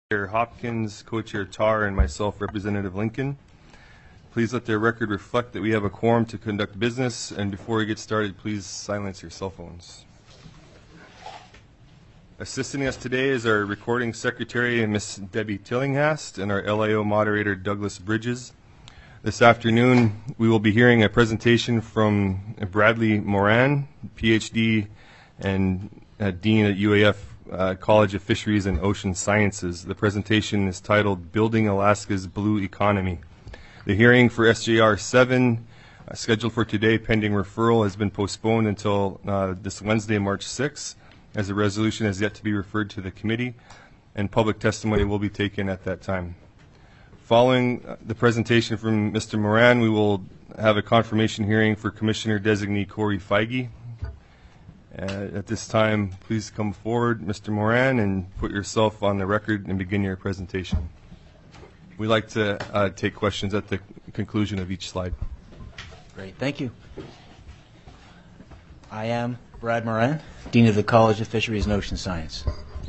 Chair Hopkins, Co-Chair Tarr, and myself, Representative Lincoln. Please let the record reflect that we have a quorum to conduct business, and before we get started, please silence your cell phones. Assisting us today is our recording secretary, Ms. Debbie Tillinghast, and our LIO moderator, Douglas Bridges. This afternoon, we will be hearing a presentation from Bradley Moran, PhD and Dean at UAF College of Fisheries and Ocean Sciences. The presentation is titled Building Alaska's Blue Economy. The hearing for SJR 7, scheduled for today pending referral, has been postponed until this Wednesday, March 6th, as the resolution has yet to be referred to the committee, and public testimony will be taken at that time. Following the presentation from Mr. Moran, we will have a confirmation hearing for Commissioner-designee Corey Feige. At this time, please come forward, Mr. Moran, and put yourself on the record and begin your presentation. We'd like to take questions at the conclusion of each slide. Great, thank you. I am Brad Moran, Dean of the College of Fisheries and Ocean Science.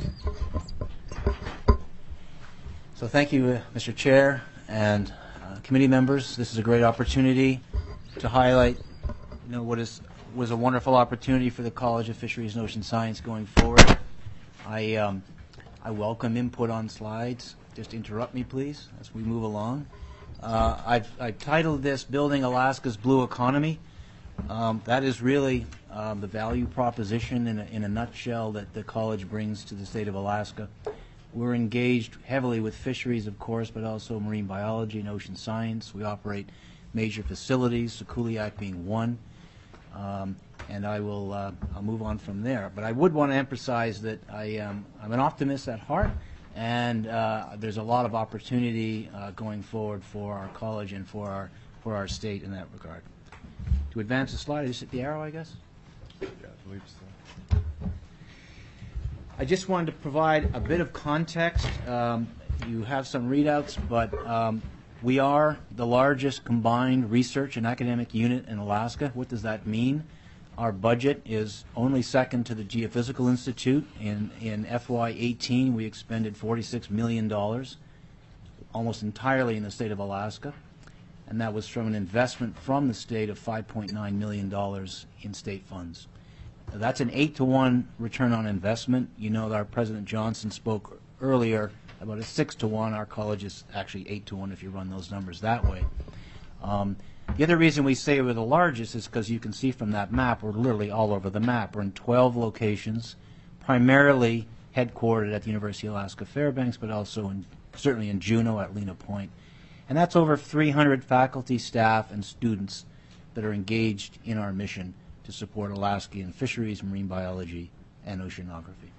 So thank you, Mr. Chair and committee members. This is a great opportunity to highlight, what was a wonderful opportunity for the College of Fisheries and Ocean Science going forward. I welcome input on slides. Just interrupt me, please, as we move along. I've titled this Building Alaska's Blue Economy. That is really the value proposition in a nutshell that the college brings to the state of Alaska. We're engaged heavily with fisheries, of course, but also marine biology and ocean science. We operate major facilities, Sikuliaq being one. And I'll move on from there. But I would want to emphasize that I'm an optimist at heart, and there's a lot of opportunity going forward for our college and for our state in that regard. To advance the slide, I just hit the arrow, I guess? Yeah, I believe so. I just wanted to provide a bit of context. You have some readouts, but we are the largest combined research and academic unit in Alaska. What does that mean? Our budget is only second to the Geophysical Institute. In FY18, we expended $46 million, almost entirely in the state of Alaska. And that was from an investment from the state of $5.9 million in state funds. That's an 8-to-1 return on investment. You know that our President Johnson spoke earlier about a 6-to-1. Our college is actually 8-to-1 if you run those numbers that way. The other reason we say we're the largest is because you can see from that map, we're literally all over the map. We're in 12 locations, primarily headquartered at the University of Alaska Fairbanks, but also certainly in Juneau at Lena Point. And that's over 300 faculty, staff, and students that are engaged in our mission to support Alaskan fisheries, marine biology, and oceanography.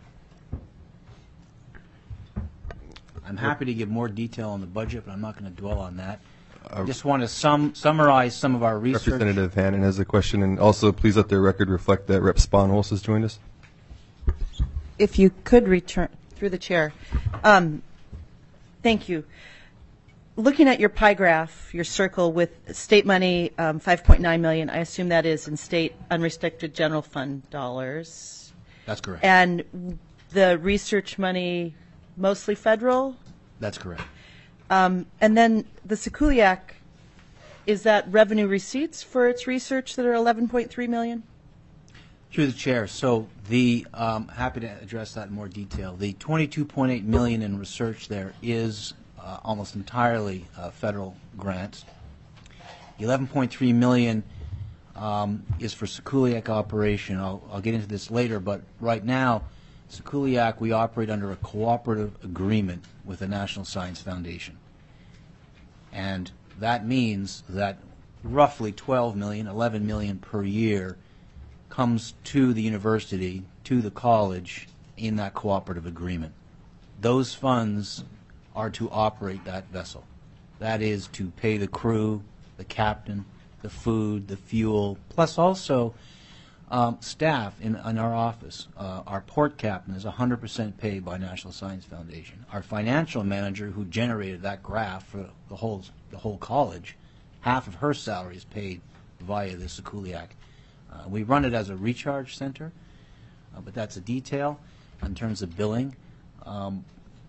I'm happy to give more detail on the budget, but I'm not going to dwell on that. I just want to summarize some of our research. Representative Hannon has a question, and also please let the record reflect that Rep. Spanholz has joined us. If you could return through the chair. Thank you. Looking at your pie graph, your circle with state money, $5.9 million, I assume that is in state unrestricted general fund dollars. That's correct. And the research money, mostly federal? That's correct. And then the Sikuliaq, is that revenue receipts for its research that are $11.3 million? Through the chair. So happy to address that in more detail. The $22.8 million in research there is almost entirely federal grants. The $11.3 million is for Sikuliaq operation. I'll get into this later, but right now, Sikuliaq, we operate under a cooperative agreement with the National Science Foundation. And that means that roughly $12 million, $11 million per year comes to the university, to the college, in that cooperative agreement. Those funds are to operate that vessel. That is to pay the crew, the captain, the food, the fuel, plus also staff in our office. Our port captain is 100% paid by National Science Foundation. Our financial manager, who generated that graph for the whole college, half of her salary is paid via the Sikuliaq. We run it as a recharge center, but that's a detail in terms of billing.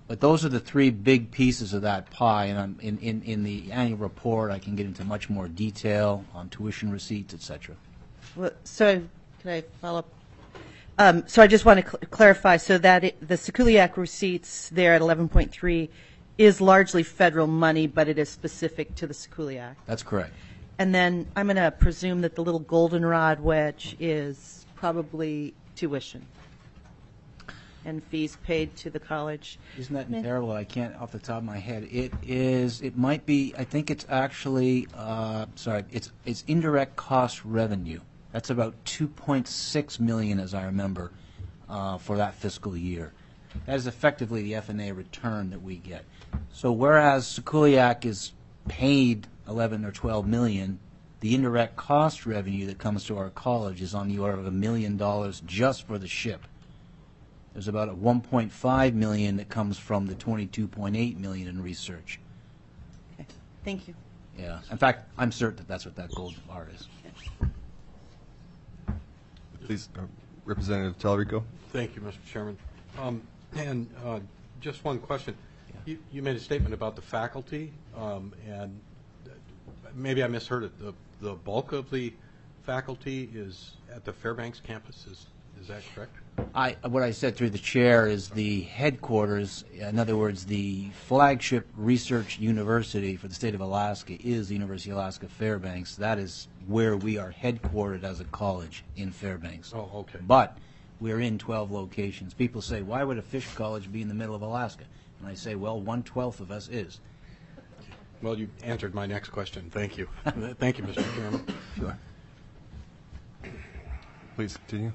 But those are the three big pieces of that pie, and in the annual report, I can get into much more detail on tuition receipts, et cetera. Well, so, can I follow up? So I just want to clarify, so that the Sikuliak receipts there at 11.3 is largely federal money, but it is specific to the Sikuliak. That's correct. And then I'm going to presume that the little goldenrod wedge is probably tuition and fees paid to the college. Isn't that terrible? I can't off the top of my head. It might be, I think it's actually, it's indirect cost revenue. That's about 2.6 million, as I remember, for that fiscal year. That is effectively the F&A return that we get. So whereas Sikuliak is paid 11 or 12 million, the indirect cost revenue that comes to our college is on the order of $1 million just for the ship. There's about a 1.5 million that comes from the 22.8 million in research. Okay. Thank you. Yeah. In fact, I'm certain that that's what that gold bar is. Please, Representative Talrico. Thank you, Mr. Chairman. Just one question. You made a statement about the faculty, and maybe I misheard it. The bulk of the faculty is at the Fairbanks campus. Is that correct? What I said through the chair is the headquarters, in other words, the flagship research university for the state of Alaska is the University of Alaska Fairbanks. That is where we are headquartered as a college, in Fairbanks. Oh, okay. But we're in 12 locations. People say, why would a fish college be in the middle of Alaska? And I say, well, 1/12 of us is. Well, you answered my next question. Thank you. Thank you, Mr. Chairman. Sure. Please continue.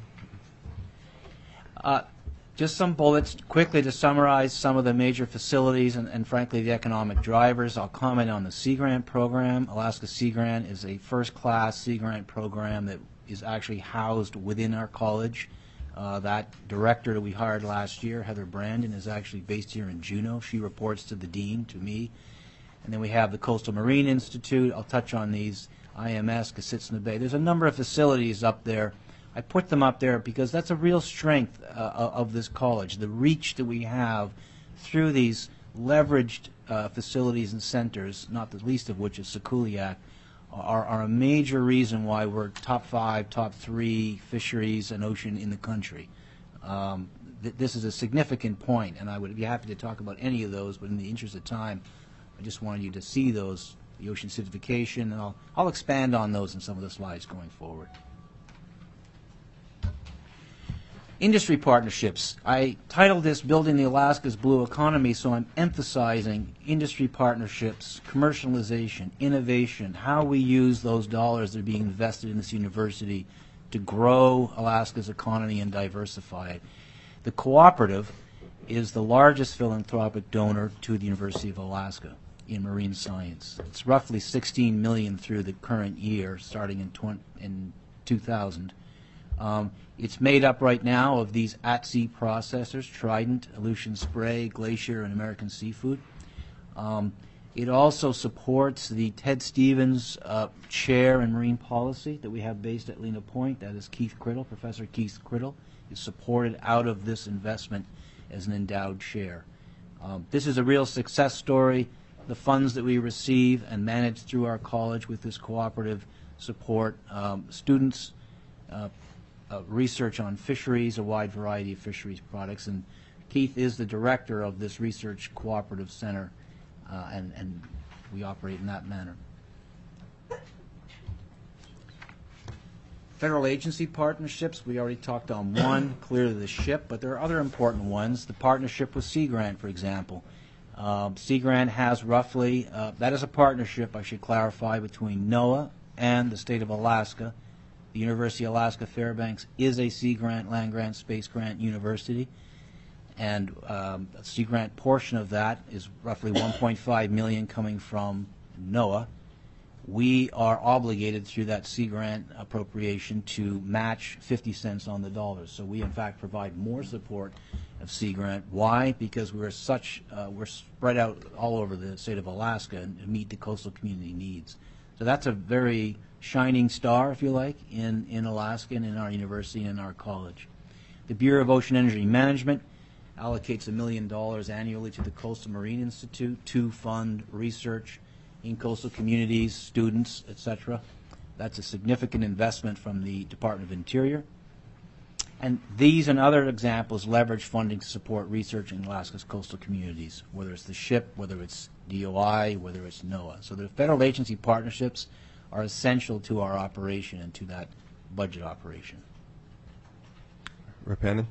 Just some bullets quickly to summarize some of the major facilities and frankly, the economic drivers. I'll comment on the Sea Grant program. Alaska Sea Grant is a first-class Sea Grant program that is actually housed within our college. That director that we hired last year, Heather Brandon, is actually based here in Juneau. She reports to the dean, to me. And then we have the Coastal Marine Institute. I'll touch on these. IMS, Cossitsina Bay. There's a number of facilities up there. I put them up there because that's a real strength of this college, the reach that we have through these leveraged facilities and centers, not the least of which is Sikuliak, are a major reason why we're top 5, top 3 fisheries and ocean in the country. This is a significant point, and I would be happy to talk about any of those, but in the interest of time, I just wanted you to see those, the ocean acidification, and I'll expand on those in some of the slides going forward. Industry partnerships. I titled this Building the Alaska's Blue Economy, so I'm emphasizing industry partnerships, commercialization, innovation, how we use those dollars that are being invested in this university to grow Alaska's economy and diversify it. The cooperative is the largest philanthropic donor to the University of Alaska in marine science. It's roughly $16 million through the current year, starting in 2000. It's made up right now of these at-sea processors, Trident, Aleutian Spray, Glacier, and American Seafood. It also supports the Ted Stevens Chair in Marine Policy that we have based at Lena Point. That is Keith Criddle. Professor Keith Criddle is supported out of this investment as an endowed chair. This is a real success story. The funds that we receive and manage through our college with this cooperative support students, research on fisheries, a wide variety of fisheries products, and Keith is the director of this research cooperative center, and we operate in that manner. Federal agency partnerships, we already talked on one, clearly the ship, but there are other important ones. The partnership with Sea Grant, for example. Sea Grant has roughly, that is a partnership, I should clarify, between NOAA and the state of Alaska. The University of Alaska Fairbanks is a Sea Grant, Land Grant, Space Grant university, and a Sea Grant portion of that is roughly $1.5 million coming from NOAA. We are obligated through that Sea Grant appropriation to match 50 cents on the dollar. So we, in fact, provide more support of Sea Grant. Why? Because we're spread out all over the state of Alaska and meet the coastal community needs. So that's a very shining star, if you like, in Alaska and in our university and in our college. The Bureau of Ocean Energy Management, allocates $1 million annually to the Coastal Marine Institute to fund research in coastal communities, students, etc. That's a significant investment from the Department of Interior. And these and other examples leverage funding to support research in Alaska's coastal communities, whether it's the SHIP, whether it's DOI, whether it's NOAA. So the federal agency partnerships are essential to our operation and to that budget operation. Rep. Hannon?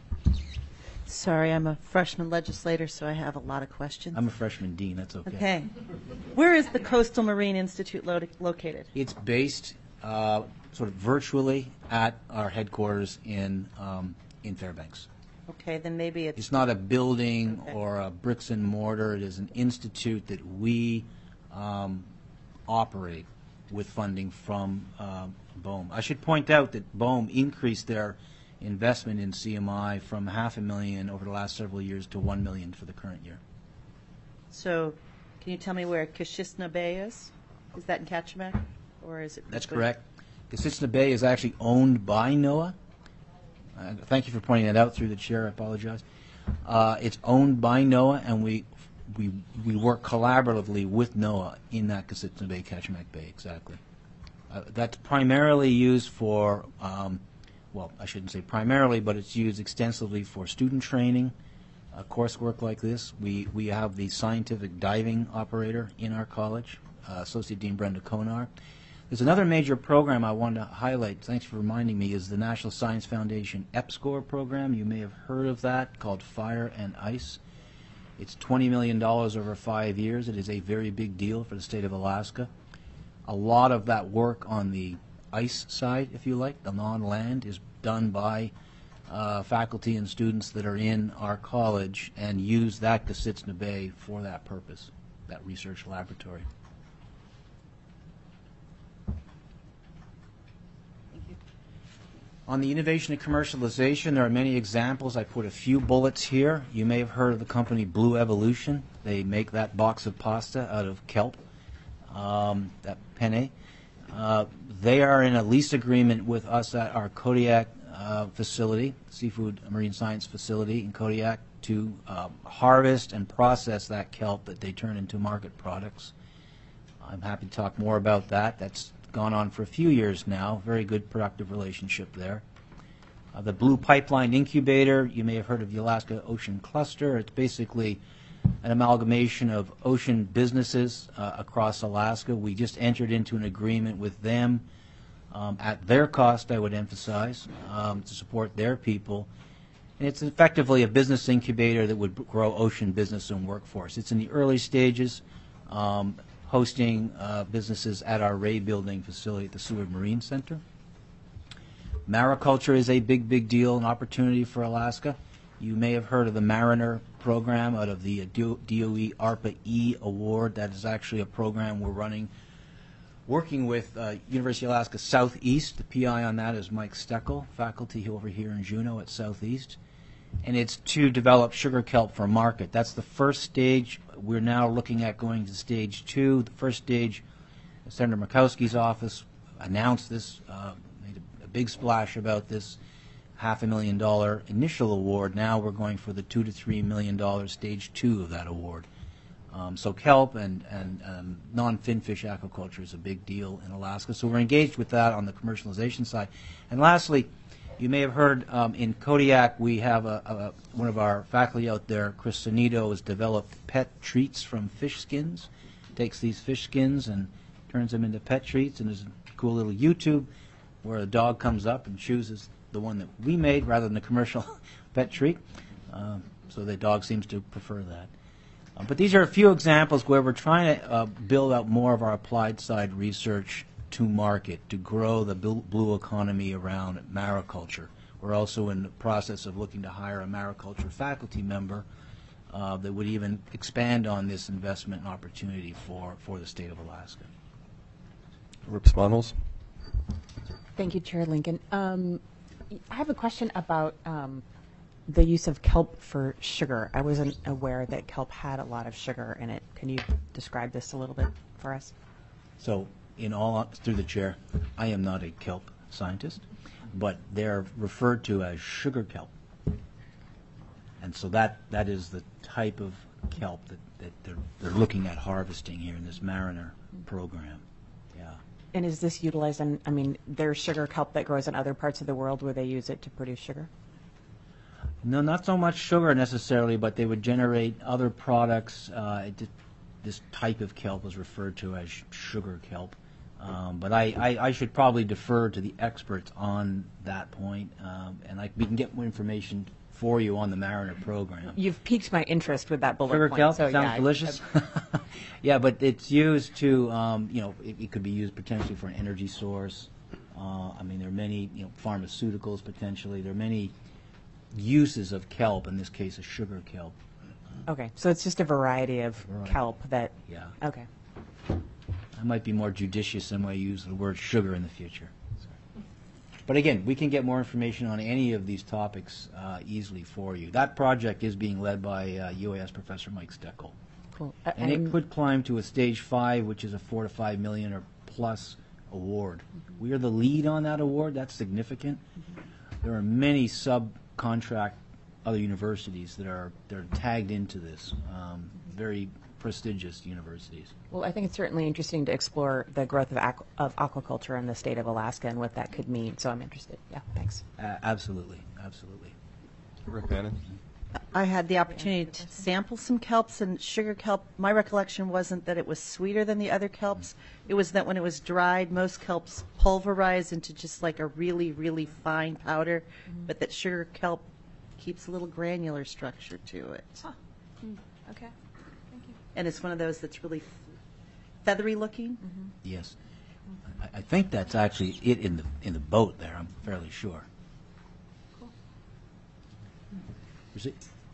Sorry, I'm a freshman legislator, so I have a lot of questions. I'm a freshman dean, that's okay. Okay. Where is the Coastal Marine Institute located? It's based sort of virtually at our headquarters in Fairbanks. Okay, then maybe It's not a building Okay. or a bricks and mortar. It is an institute that we operate with funding from BOEM. I should point out that BOEM increased their investment in CMI from $500,000 over the last several years to $1 million for the current year. So, can you tell me where Kashishna Bay is? Is that in Kachemak, or is it? That's correct. Kasuchna Bay is actually owned by NOAA. Thank you for pointing that out through the chair. I apologize. It's owned by NOAA, and we work collaboratively with NOAA in that Kasuchna Bay, Kachemak Bay, exactly. That's primarily used for, well, I shouldn't say primarily, but it's used extensively for student training, coursework like this. We have the scientific diving operator in our college, Associate Dean Brenda Konar. There's another major program I wanted to highlight, thanks for reminding me, is the National Science Foundation EPSCoR program. You may have heard of that, called Fire and Ice. It's $20 million over 5 years. It is a very big deal for the state of Alaska. A lot of that work on the ice side, if you like, the non-land, is done by faculty and students that are in our college and use that Kasuchna Bay for that purpose, that research laboratory. On the innovation and commercialization, there are many examples. I put a few bullets here. You may have heard of the company Blue Evolution. They make that box of pasta out of kelp, that penne. They are in a lease agreement with us at our Kodiak facility, Seafood Marine Science facility in Kodiak, to harvest and process that kelp that they turn into market products. I'm happy to talk more about that. That's gone on for a few years now. Very good, productive relationship there. The Blue Pipeline Incubator, you may have heard of the Alaska Ocean Cluster. It's basically an amalgamation of ocean businesses across Alaska. We just entered into an agreement with them at their cost, I would emphasize, to support their people. And it's effectively a business incubator that would grow ocean business and workforce. It's in the early stages, hosting businesses at our Ray Building facility at the Seward Marine Center. Mariculture is a big deal, an opportunity for Alaska. You may have heard of the Mariner program out of the DOE ARPA-E award. That is actually a program we're running, working with University of Alaska Southeast. The PI on that is Mike Steckel, faculty over here in Juneau at Southeast. And it's to develop sugar kelp for market. That's the first stage. We're now looking at going to stage 2. The first stage, Senator Murkowski's office announced this, made a big splash about this $500,000 initial award. Now we're going for the $2 to $3 million stage 2 of that award. So kelp and non-finfish aquaculture is a big deal in Alaska. So we're engaged with that on the commercialization side. And lastly, you may have heard in Kodiak we have one of our faculty out there, Chris Sanito, has developed pet treats from fish skins. Takes these fish skins and turns them into pet treats, and there's a cool little YouTube where a dog comes up and chooses the one that we made rather than a commercial pet treat. So the dog seems to prefer that. But these are a few examples where we're trying to build out more of our applied side research to market, to grow the blue economy around mariculture. We're also in the process of looking to hire a mariculture faculty member that would even expand on this investment and opportunity for the state of Alaska. Rep. Sponholz? Thank you, Chair Lincoln. I have a question about the use of kelp for sugar. I wasn't aware that kelp had a lot of sugar in it. Can you describe this a little bit for us? So, through the chair, I am not a kelp scientist, but they're referred to as sugar kelp. And so that is the type of kelp that they're looking at harvesting here in this Mariner program. Yeah. And is this utilized in, I mean, there's sugar kelp that grows in other parts of the world where they use it to produce sugar? No, not so much sugar necessarily, but they would generate other products. This type of kelp is referred to as sugar kelp. But I should probably defer to the experts on that point, and we can get more information for you on the Mariner program. You've piqued my interest with that bullet Sugar point. kelp so, sounds yeah, delicious. Yeah, but it's used to, it could be used potentially for an energy source. I mean, there are many, pharmaceuticals potentially. There are many uses of kelp, in this case, a sugar kelp. Okay, so it's just a variety of kelp that. Yeah. Okay. I might be more judicious in when I use the word sugar in the future. But again, we can get more information on any of these topics easily for you. That project is being led by UAS Professor Mike Steckel. Cool. And it could climb to a stage 5, which is a $4 to $5 million or plus award. We are the lead on that award. That's significant. There are many subcontract other universities that are tagged into this. Very prestigious universities. Well, I think it's certainly interesting to explore the growth of aquaculture in the state of Alaska and what that could mean. So I'm interested. Yeah, thanks. Absolutely, absolutely. Rick Bannon? I had the opportunity to sample some kelps, and sugar kelp, my recollection wasn't that it was sweeter than the other kelps. It was that when it was dried, most kelps pulverize into just like a really, really fine powder, but that sugar kelp keeps a little granular structure to it. Huh. Okay. Thank you. And it's one of those that's really feathery looking. Yes. I think that's actually it in the boat there, I'm fairly sure. Cool. Is it?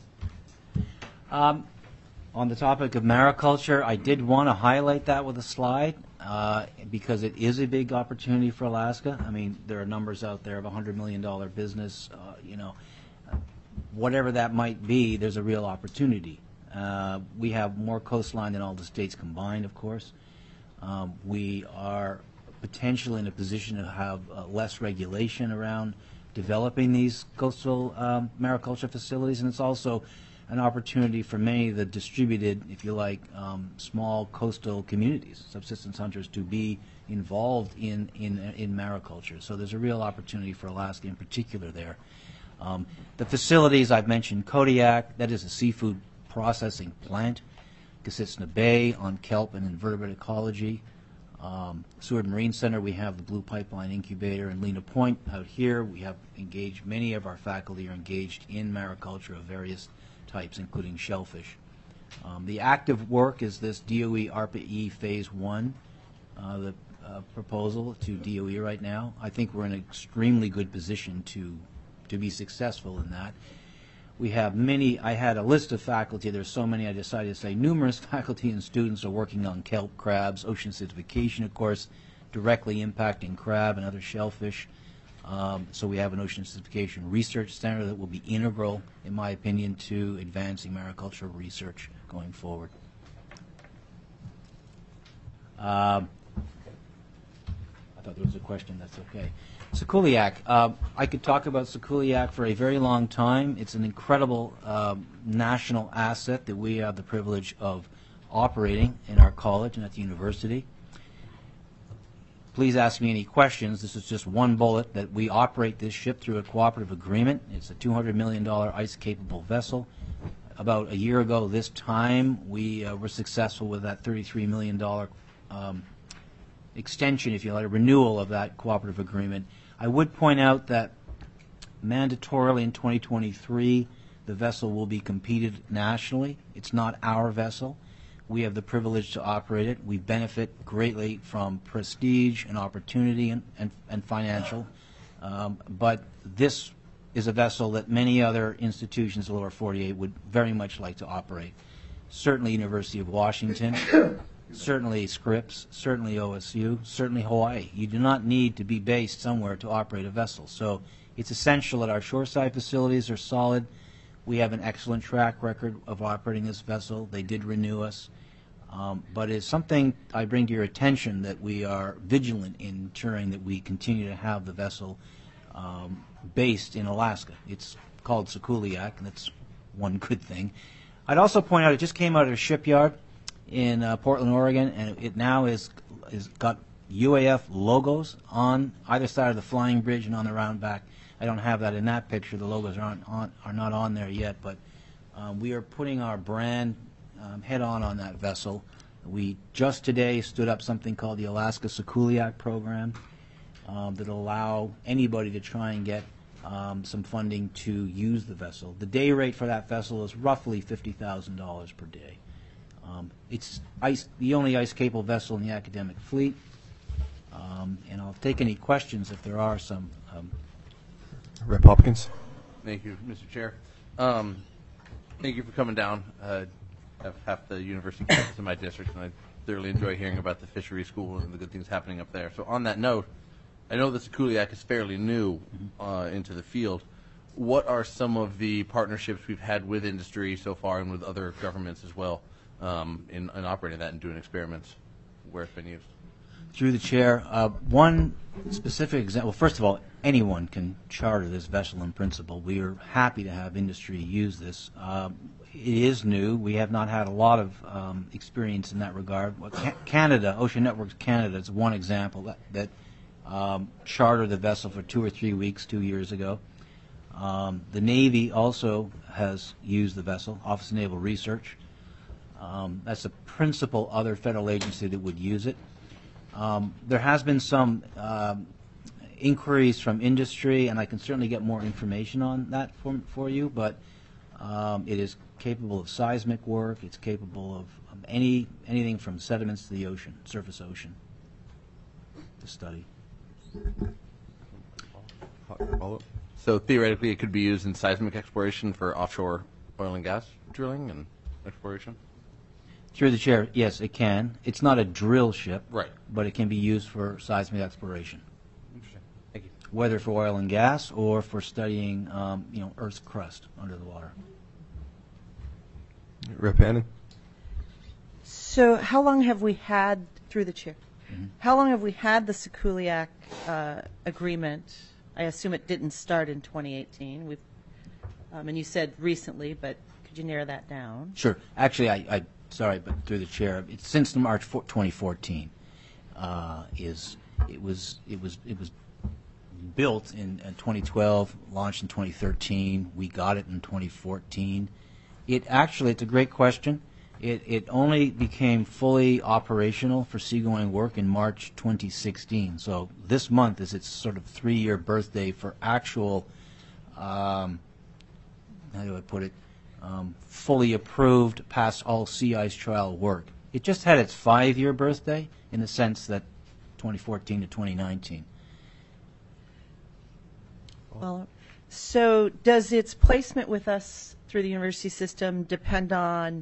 On the topic of mariculture, I did want to highlight that with a slide because it is a big opportunity for Alaska. I mean, there are numbers out there of a $100 million business. Whatever that might be, there's a real opportunity. We have more coastline than all the states combined, of course. We are potentially in a position to have less regulation around developing these coastal mariculture facilities, and it's also an opportunity for many of the distributed, if you like, small coastal communities, subsistence hunters, to be involved in mariculture. So there's a real opportunity for Alaska in particular there. The facilities I've mentioned, Kodiak, that is a seafood processing plant. Kositsna Bay on kelp and invertebrate ecology. Seward Marine Center, we have the Blue Pipeline Incubator, and Lena Point out here. We have engaged, many of our faculty are engaged in mariculture of various types, including shellfish. The active work is this DOE ARPA-E Phase 1, the proposal to DOE right now. I think we're in an extremely good position to be successful in that. We have many, I had a list of faculty, there's so many I decided to say numerous faculty and students are working on kelp, crabs, ocean acidification, of course, directly impacting crab and other shellfish. So we have an ocean acidification research center that will be integral, in my opinion, to advancing maricultural research going forward. I thought there was a question, that's okay. Sequoiac. I could talk about Sequoiac for a very long time. It's an incredible national asset that we have the privilege of operating in our college and at the university. Please ask me any questions. This is just one bullet that we operate this ship through a cooperative agreement. It's a $200 million ice-capable vessel. About a year ago this time, we were successful with that $33 million extension, if you like, a renewal of that cooperative agreement. I would point out that mandatorily in 2023, the vessel will be competed nationally. It's not our vessel. We have the privilege to operate it. We benefit greatly from prestige and opportunity and financial. But this is a vessel that many other institutions in the lower 48 would very much like to operate. Certainly University of Washington, certainly Scripps, certainly OSU, certainly Hawaii. You do not need to be based somewhere to operate a vessel. So it's essential that our shoreside facilities are solid. We have an excellent track record of operating this vessel. They did renew us. But it's something I bring to your attention that we are vigilant in ensuring that we continue to have the vessel based in Alaska. It's called Sequoiac, and it's one good thing. I'd also point out it just came out of a shipyard in Portland, Oregon, and it now is got UAF logos on either side of the flying bridge and on the round back. I don't have that in that picture. The logos are not on there yet, but we are putting our brand head on that vessel. We just today stood up something called the Alaska Sekuliak program that'll allow anybody to try and get some funding to use the vessel. The day rate for that vessel is roughly $50,000 per day. It's the only ice-capable vessel in the academic fleet, and I'll take any questions if there are some. Rep. Hopkins. Thank you, Mr. Chair. Thank you for coming down. I have half the university campus in my district, and I thoroughly enjoy hearing about the fishery school and the good things happening up there. So on that note, I know the Sekuliak is fairly new into the field. What are some of the partnerships we've had with industry so far and with other governments as well in operating that and doing experiments where it's been used? Through the chair, one specific example. First of all, anyone can charter this vessel in principle. We are happy to have industry use this. It is new. We have not had a lot of experience in that regard. Well, Canada, Ocean Networks Canada, is one example that chartered the vessel for 2 or 3 weeks 2 years ago. The Navy also has used the vessel, Office of Naval Research. That's the principal other federal agency that would use it. There has been some inquiries from industry, and I can certainly get more information on that for you, but it is capable of seismic work. It's capable of anything from sediments to the ocean, surface ocean, to study. Follow-up? So theoretically it could be used in seismic exploration for offshore oil and gas drilling and exploration? Through the chair, yes, it can. It's not a drill ship, Right. but it can be used for seismic exploration, Interesting. Thank you. whether for oil and gas or for studying, Earth's crust under the water. Rep. Hannon. So how long have we had, through the chair, how long have we had the Sekuliak agreement? I assume it didn't start in 2018. And you said recently, but could you narrow that down? Sure. Actually, I sorry, but through the chair, it's since March 2014. It was built in 2012, launched in 2013. We got it in 2014. It's a great question. It only became fully operational for seagoing work in March 2016. So this month is its sort of 3-year birthday for actual, how do I put it, fully approved, past all sea ice trial work. It just had its 5-year birthday in the sense that 2014 to 2019. Well, so does its placement with us through the university system depend on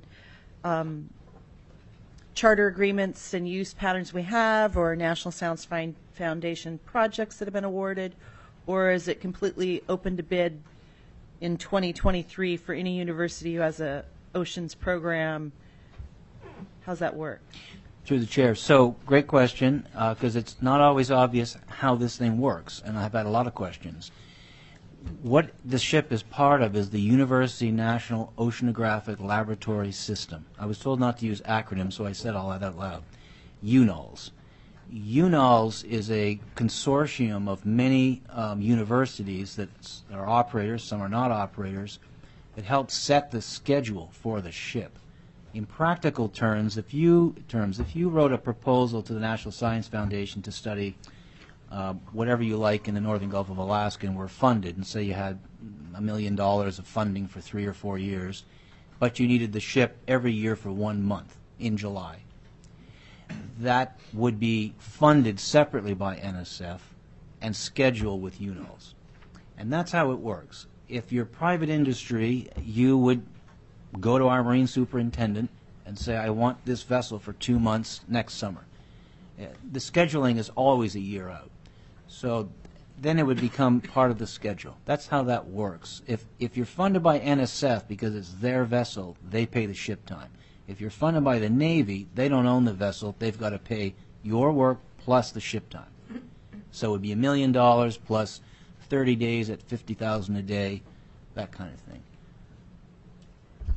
charter agreements and use patterns we have, or National Science Foundation projects that have been awarded, or is it completely open to bid in 2023 for any university who has a oceans program? How's that work? Through the chair. So, great question, because it's not always obvious how this thing works, and I've had a lot of questions. What the ship is part of is the University National Oceanographic Laboratory System. I was told not to use acronyms, so I said all that out loud. UNOLS. UNOLS is a consortium of many universities that are operators, some are not operators, that help set the schedule for the ship. In practical terms, if you wrote a proposal to the National Science Foundation to study whatever you like in the northern Gulf of Alaska and were funded, and say you had $1 million of funding for 3 or 4 years, but you needed the ship every year for 1 month in July, that would be funded separately by NSF and scheduled with UNOLS. And that's how it works. If you're private industry, you would go to our marine superintendent and say, I want this vessel for 2 months next summer. The scheduling is always a year out. So then it would become part of the schedule. That's how that works. If you're funded by NSF because it's their vessel, they pay the ship time. If you're funded by the Navy, they don't own the vessel. They've got to pay your work plus the ship time. So it would be $1 million plus 30 days at $50,000 a day, that kind of thing.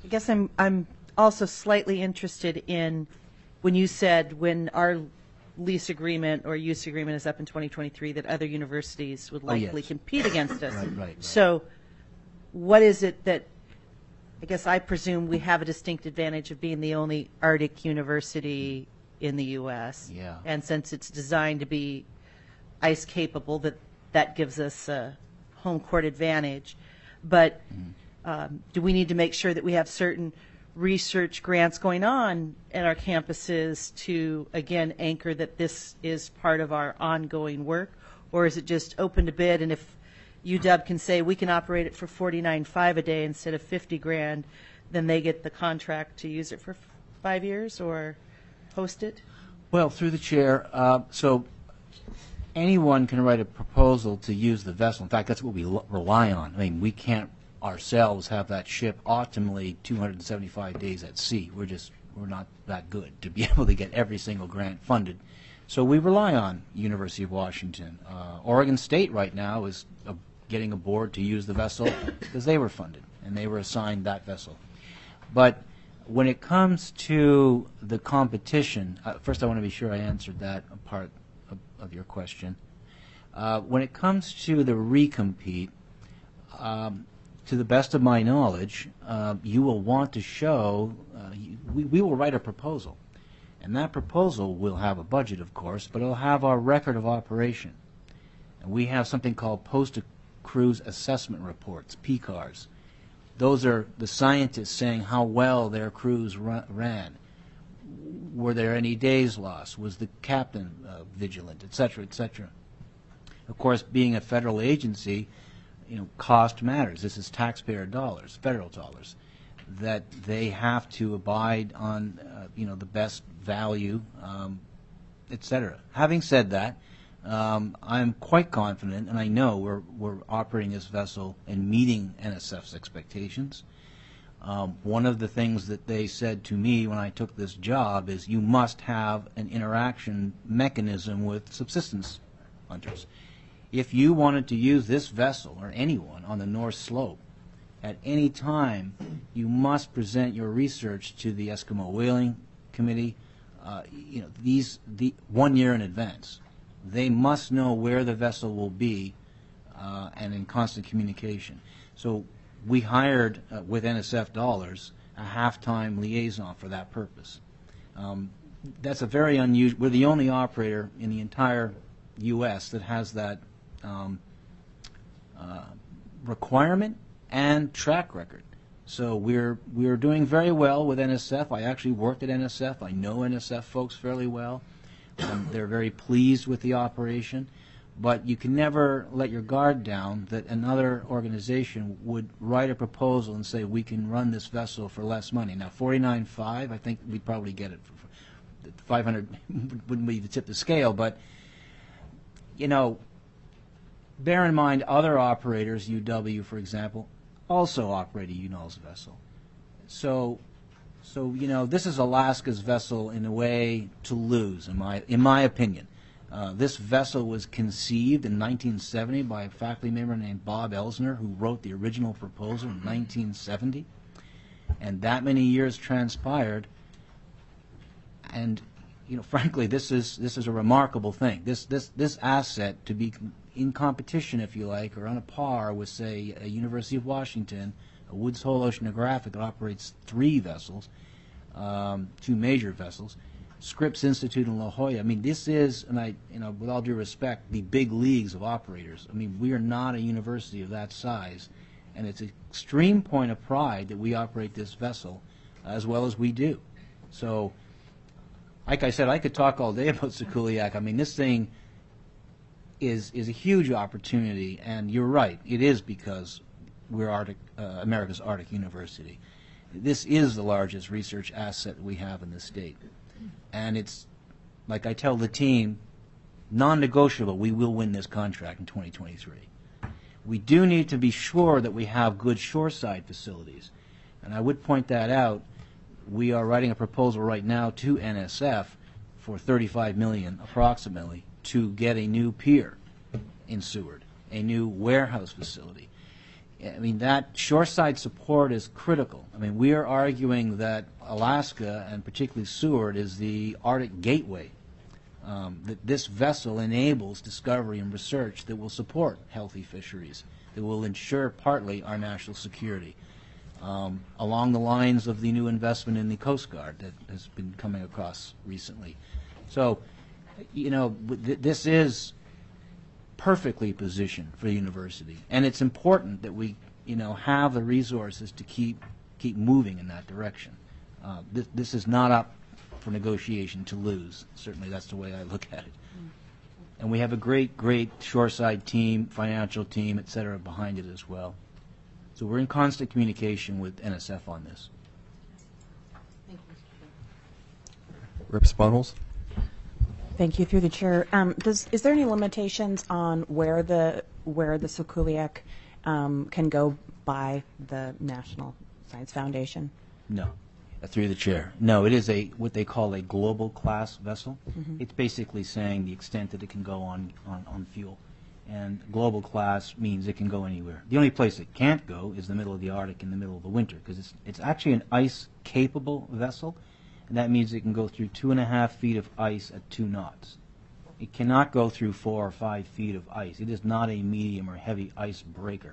I guess I'm also slightly interested in when you said when our lease agreement or use agreement is up in 2023 that other universities would likely yes. compete against us. Right. So what is it that, I guess I presume we have a distinct advantage of being the only Arctic university in the U.S. Yeah. And since it's designed to be ice capable, that gives us a home court advantage. But do we need to make sure that we have certain research grants going on at our campuses to, again, anchor that this is part of our ongoing work? Or is it just open to bid, and if UW can say we can operate it for $49,500 a day instead of $50,000, then they get the contract to use it for 5 years or host it? Well, through the chair, so anyone can write a proposal to use the vessel. In fact, that's what we rely on. I mean, we can't ourselves have that ship optimally 275 days at sea. We're not that good to be able to get every single grant funded. So we rely on University of Washington. Oregon State right now is getting a board to use the vessel because they were funded and they were assigned that vessel. But when it comes to the competition, first I want to be sure I answered that part of your question. When it comes to the recompete, to the best of my knowledge, you will want to show, we will write a proposal. And that proposal will have a budget, of course, but it'll have our record of operation. And we have something called post-cruise assessment reports, PCARs. Those are the scientists saying how well their crews ran. Were there any days lost? Was the captain vigilant, et cetera, et cetera. Of course, being a federal agency, cost matters. This is taxpayer dollars, federal dollars, that they have to abide on, the best value, et cetera. Having said that, I'm quite confident, and I know we're operating this vessel and meeting NSF's expectations. One of the things that they said to me when I took this job is you must have an interaction mechanism with subsistence hunters. If you wanted to use this vessel, or anyone, on the North Slope, at any time, you must present your research to the Eskimo Whaling Committee, the 1 year in advance. They must know where the vessel will be and in constant communication. So we hired, with NSF dollars, a half-time liaison for that purpose. That's a very unusual, we're the only operator in the entire U.S. that has that requirement and track record. So we're doing very well with NSF. I actually worked at NSF. I know NSF folks fairly well. They're very pleased with the operation. But you can never let your guard down that another organization would write a proposal and say, we can run this vessel for less money. Now, $49,500, I think we'd probably get it for $500 wouldn't be the tip of the scale. But, bear in mind other operators, UW, for example, also operate a UNOLS vessel. So this is Alaska's vessel in a way to lose, in my opinion. This vessel was conceived in 1970 by a faculty member named Bob Elsner, who wrote the original proposal in 1970. And that many years transpired. And, frankly, this is a remarkable thing. This asset to be in competition, if you like, or on a par with, say, a University of Washington, a Woods Hole Oceanographic that operates 3 vessels, 2 major vessels, Scripps Institute in La Jolla. I mean, this is, and with all due respect, the big leagues of operators. I mean, we are not a university of that size, and it's an extreme point of pride that we operate this vessel as well as we do. So, like I said, I could talk all day about Sikuliaq. I mean, this thing is a huge opportunity, and you're right, it is because we're America's Arctic University. This is the largest research asset we have in the state. And it's, like I tell the team, non-negotiable, we will win this contract in 2023. We do need to be sure that we have good shoreside facilities. And I would point that out. We are writing a proposal right now to NSF for $35 million approximately to get a new pier in Seward, a new warehouse facility. I mean, that shoreside support is critical. I mean, we are arguing that Alaska, and particularly Seward, is the Arctic gateway. That this vessel enables discovery and research that will support healthy fisheries, that will ensure partly our national security, along the lines of the new investment in the Coast Guard that has been coming across recently. So, you know, this is perfectly positioned for the university, and it's important that we, you know, have the resources to keep moving in that direction. This is not up for negotiation to lose. Certainly, that's the way I look at it. And we have a great shoreside team, financial team, et cetera, behind it as well. So we're in constant communication with NSF on this. Rep. Sponholz? Thank you, through the chair. Is there any limitations on where the Sekuliak can go by the National Science Foundation? No. Through the chair. No, it is what they call a global class vessel. It's basically saying the extent that it can go on fuel. And global class means it can go anywhere. The only place it can't go is the middle of the Arctic in the middle of the winter, because it's actually an ice-capable vessel, and that means it can go through 2.5 feet of ice at 2 knots. It cannot go through 4 or 5 feet of ice. It is not a medium or heavy ice breaker.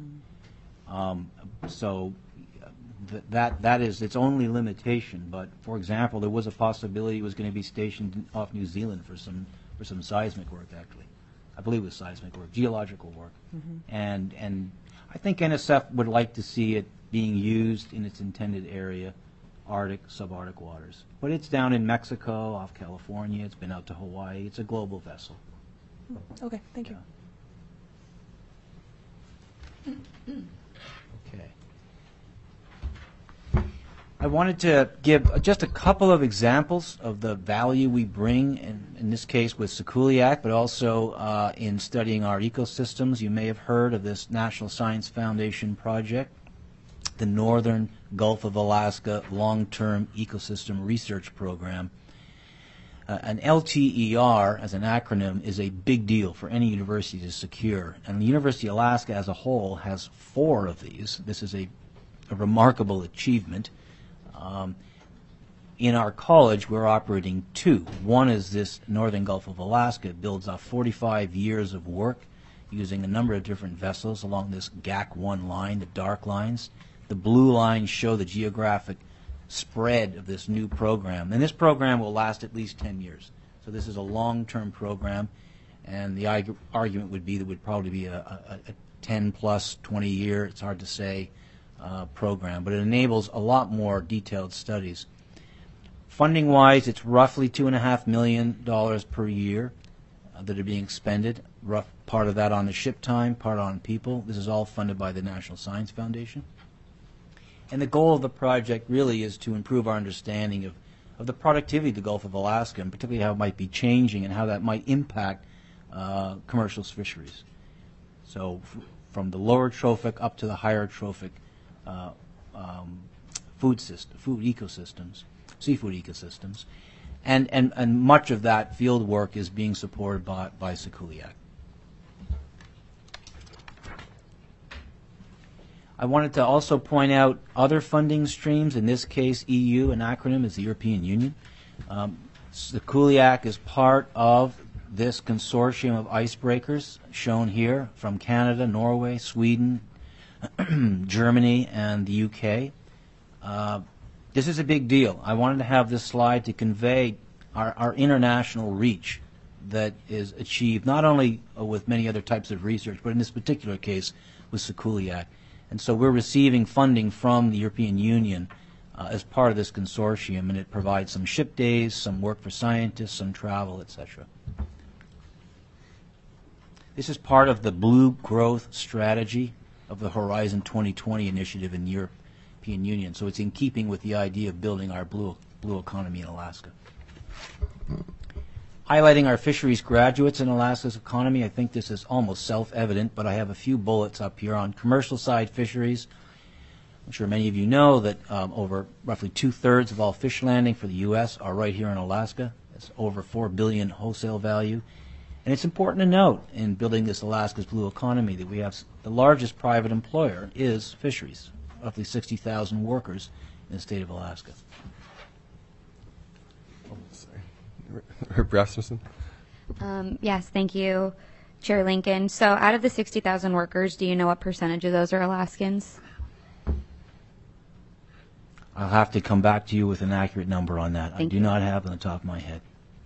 So that is its only limitation. But for example, there was a possibility it was going to be stationed off New Zealand for some seismic work. Actually, I believe it was seismic work, geological work, and I think NSF would like to see it being used in its intended area, Arctic, subarctic waters. But it's down in Mexico, off California. It's been out to Hawaii. It's a global vessel. Okay, thank you. Okay. I wanted to give just a couple of examples of the value we bring, in this case with Sekuliak, but also in studying our ecosystems. You may have heard of this National Science Foundation project, the Northern Gulf of Alaska Long-Term Ecosystem Research Program. An LTER, as an acronym, is a big deal for any university to secure. And the University of Alaska as a whole has 4 of these. This is a remarkable achievement. In our college, we're operating 2. One is this Northern Gulf of Alaska. It builds off 45 years of work using a number of different vessels along this GAC-1 line, the dark lines. The blue lines show the geographic spread of this new program. And this program will last at least 10 years. So this is a long-term program, and the argument would be that it would probably be a 10-plus, 20-year, it's hard to say, program. But it enables a lot more detailed studies. Funding-wise, it's roughly $2.5 million per year that are being expended. Rough part of that on the ship time, part on people. This is all funded by the National Science Foundation. And the goal of the project really is to improve our understanding of the productivity of the Gulf of Alaska, and particularly how it might be changing and how that might impact commercial fisheries. So from the lower trophic up to the higher trophic food ecosystems, seafood ecosystems. And much of that field work is being supported by Sekuliak. I wanted to also point out other funding streams. In this case, EU, an acronym, is the European Union. Sekuliak is part of this consortium of icebreakers shown here from Canada, Norway, Sweden, Germany, and the UK. This is a big deal. I wanted to have this slide to convey our international reach that is achieved not only with many other types of research, but in this particular case with Sekuliak. And so we're receiving funding from the European Union as part of this consortium, and it provides some ship days, some work for scientists, some travel, etc. This is part of the Blue Growth Strategy of the Horizon 2020 initiative in the European Union. So it's in keeping with the idea of building our blue economy in Alaska. Highlighting our fisheries graduates in Alaska's economy, I think this is almost self-evident, but I have a few bullets up here on commercial side fisheries. I'm sure many of you know that over roughly 2/3 of all fish landing for the U.S. are right here in Alaska. It's over $4 billion wholesale value. And it's important to note in building this Alaska's Blue economy that we have the largest private employer is fisheries, roughly 60,000 workers in the state of Alaska. Herb Rasmussen. Yes, thank you, Chair Lincoln. So out of the 60,000 workers, do you know what percentage of those are Alaskans? I'll have to come back to you with an accurate number on that. I Thank do you. not have it on the top of my head.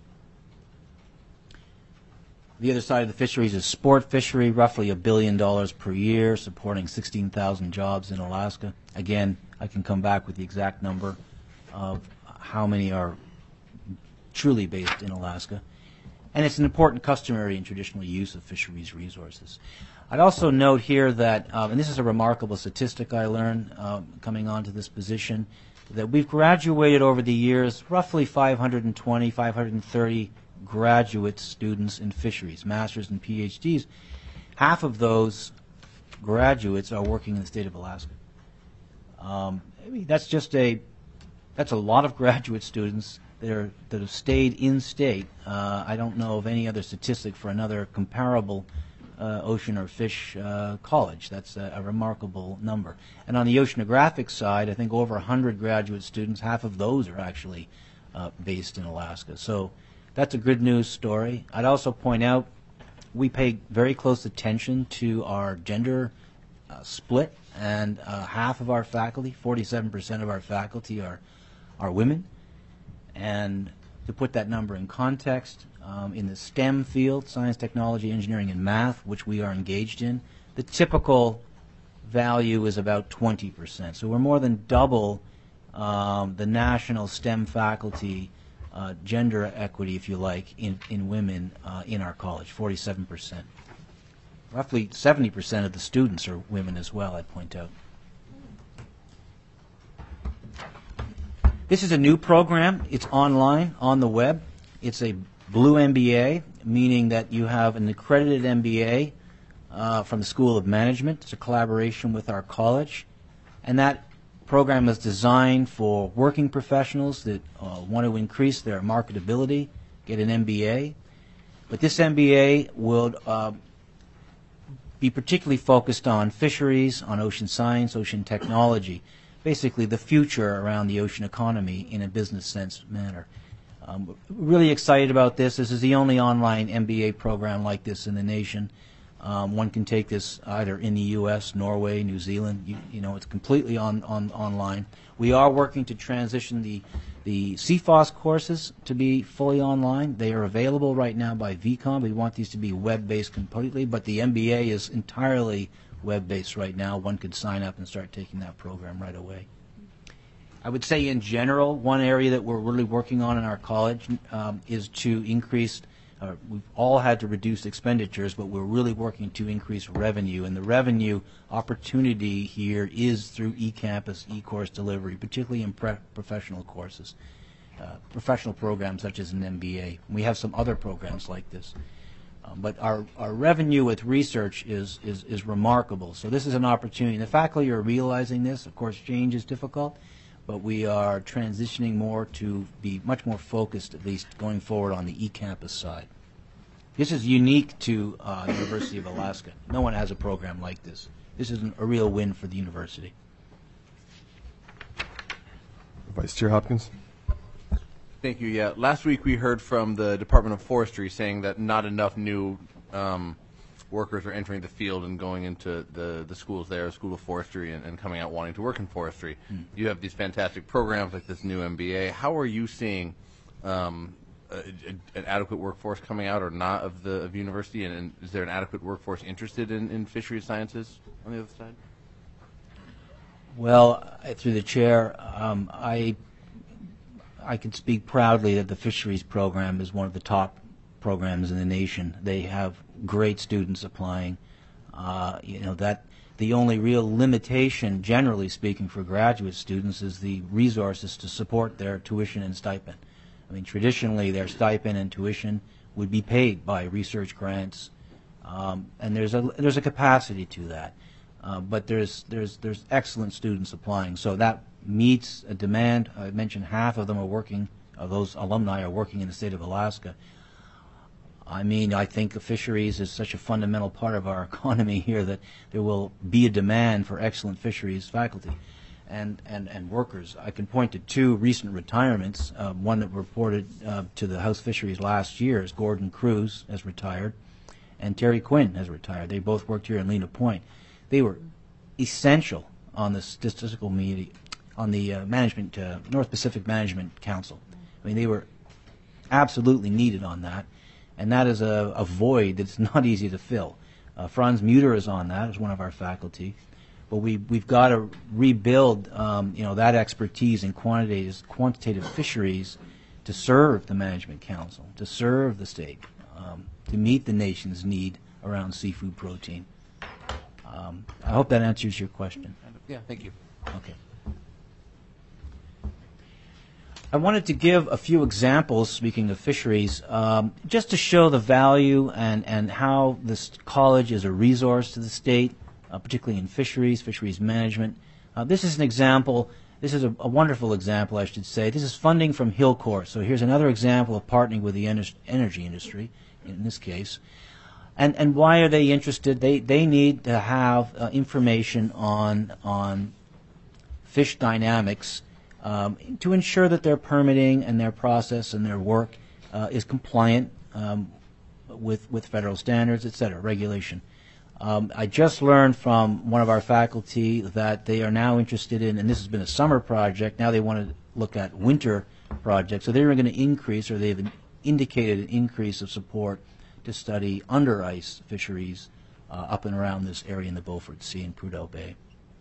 The other side of the fisheries is sport fishery, roughly $1 billion per year, supporting 16,000 jobs in Alaska. Again, I can come back with the exact number of how many are truly based in Alaska. And it's an important customary and traditional use of fisheries resources. I'd also note here that, and this is a remarkable statistic I learned coming onto this position, that we've graduated over the years roughly 520, 530 graduate students in fisheries, masters and PhDs. Half of those graduates are working in the state of Alaska. I mean, that's a lot of graduate students that have stayed in state. I don't know of any other statistic for another comparable ocean or fish college. That's a remarkable number. And on the oceanographic side, I think over 100 graduate students, half of those are actually based in Alaska. So that's a good news story. I'd also point out we pay very close attention to our gender split, and half of our faculty, 47% of our faculty are women. And to put that number in context, in the STEM field, science, technology, engineering, and math, which we are engaged in, the typical value is about 20%. So we're more than double the national STEM faculty gender equity, if you like, in women in our college, 47%. Roughly 70% of the students are women as well, I'd point out. This is a new program. It's online, on the web. It's a Blue MBA, meaning that you have an accredited MBA from the School of Management. It's a collaboration with our college. And that program is designed for working professionals that want to increase their marketability, get an MBA. But this MBA will be particularly focused on fisheries, on ocean science, ocean technology, basically the future around the ocean economy in a business sense manner. Really excited about this. This is the only online MBA program like this in the nation. One can take this either in the U.S., Norway, New Zealand. You know, it's completely online. We are working to transition the CFOS courses to be fully online. They are available right now by VCOM. We want these to be web-based completely, but the MBA is entirely web-based right now. One could sign up and start taking that program right away. I would say in general, one area that we're really working on in our college is to increase, we've all had to reduce expenditures, but we're really working to increase revenue. And the revenue opportunity here is through eCampus, e-course delivery, particularly in professional courses, professional programs such as an MBA. We have some other programs like this. But our revenue with research is remarkable. So this is an opportunity. The faculty are realizing this. Of course, change is difficult, but we are transitioning more to be much more focused, at least going forward, on the eCampus side. This is unique to University of Alaska. No one has a program like this. This is a real win for the university. Vice Chair Hopkins. Thank you. Yeah, last week we heard from the Department of Forestry saying that not enough new workers are entering the field and going into the schools there, School of Forestry, and coming out wanting to work in forestry. You have these fantastic programs like this new MBA. How are you seeing an adequate workforce coming out or not of university, and is there an adequate workforce interested in fisheries sciences on the other side? Well, through the chair, I can speak proudly that the fisheries program is one of the top programs in the nation. They have great students applying. You know, that the only real limitation, generally speaking, for graduate students is the resources to support their tuition and stipend. I mean, traditionally, their stipend and tuition would be paid by research grants, and there's a capacity to that. But there's excellent students applying, so that meets a demand. I mentioned half of them are working, of those alumni are working in the state of Alaska. I mean, I think the fisheries is such a fundamental part of our economy here that there will be a demand for excellent fisheries faculty and workers. I can point to 2 recent retirements. One that reported to the House Fisheries last year is Gordon Cruz has retired, and Terry Quinn has retired. They both worked here in Lena Point. They were essential on the statistical media, on the management, North Pacific Management Council. I mean, they were absolutely needed on that, and that is a void that's not easy to fill. Franz Muter is on that as one of our faculty, but we've got to rebuild that expertise in quantitative fisheries to serve the Management Council, to serve the state, to meet the nation's need around seafood protein. I hope that answers your question. Yeah, thank you. Okay. I wanted to give a few examples, speaking of fisheries, just to show the value and how this college is a resource to the state, particularly in fisheries management. This is an example. This is a wonderful example, I should say. This is funding from Hillcorp. So here's another example of partnering with the energy industry, in this case. And why are they interested? They need to have information on fish dynamics to ensure that their permitting and their process and their work is compliant with federal standards, et cetera, regulation. I just learned from one of our faculty that they are now interested in, and this has been a summer project, now they want to look at winter projects. So they're going to increase, or they've indicated an increase of support to study under ice fisheries up and around this area in the Beaufort Sea and Prudhoe Bay.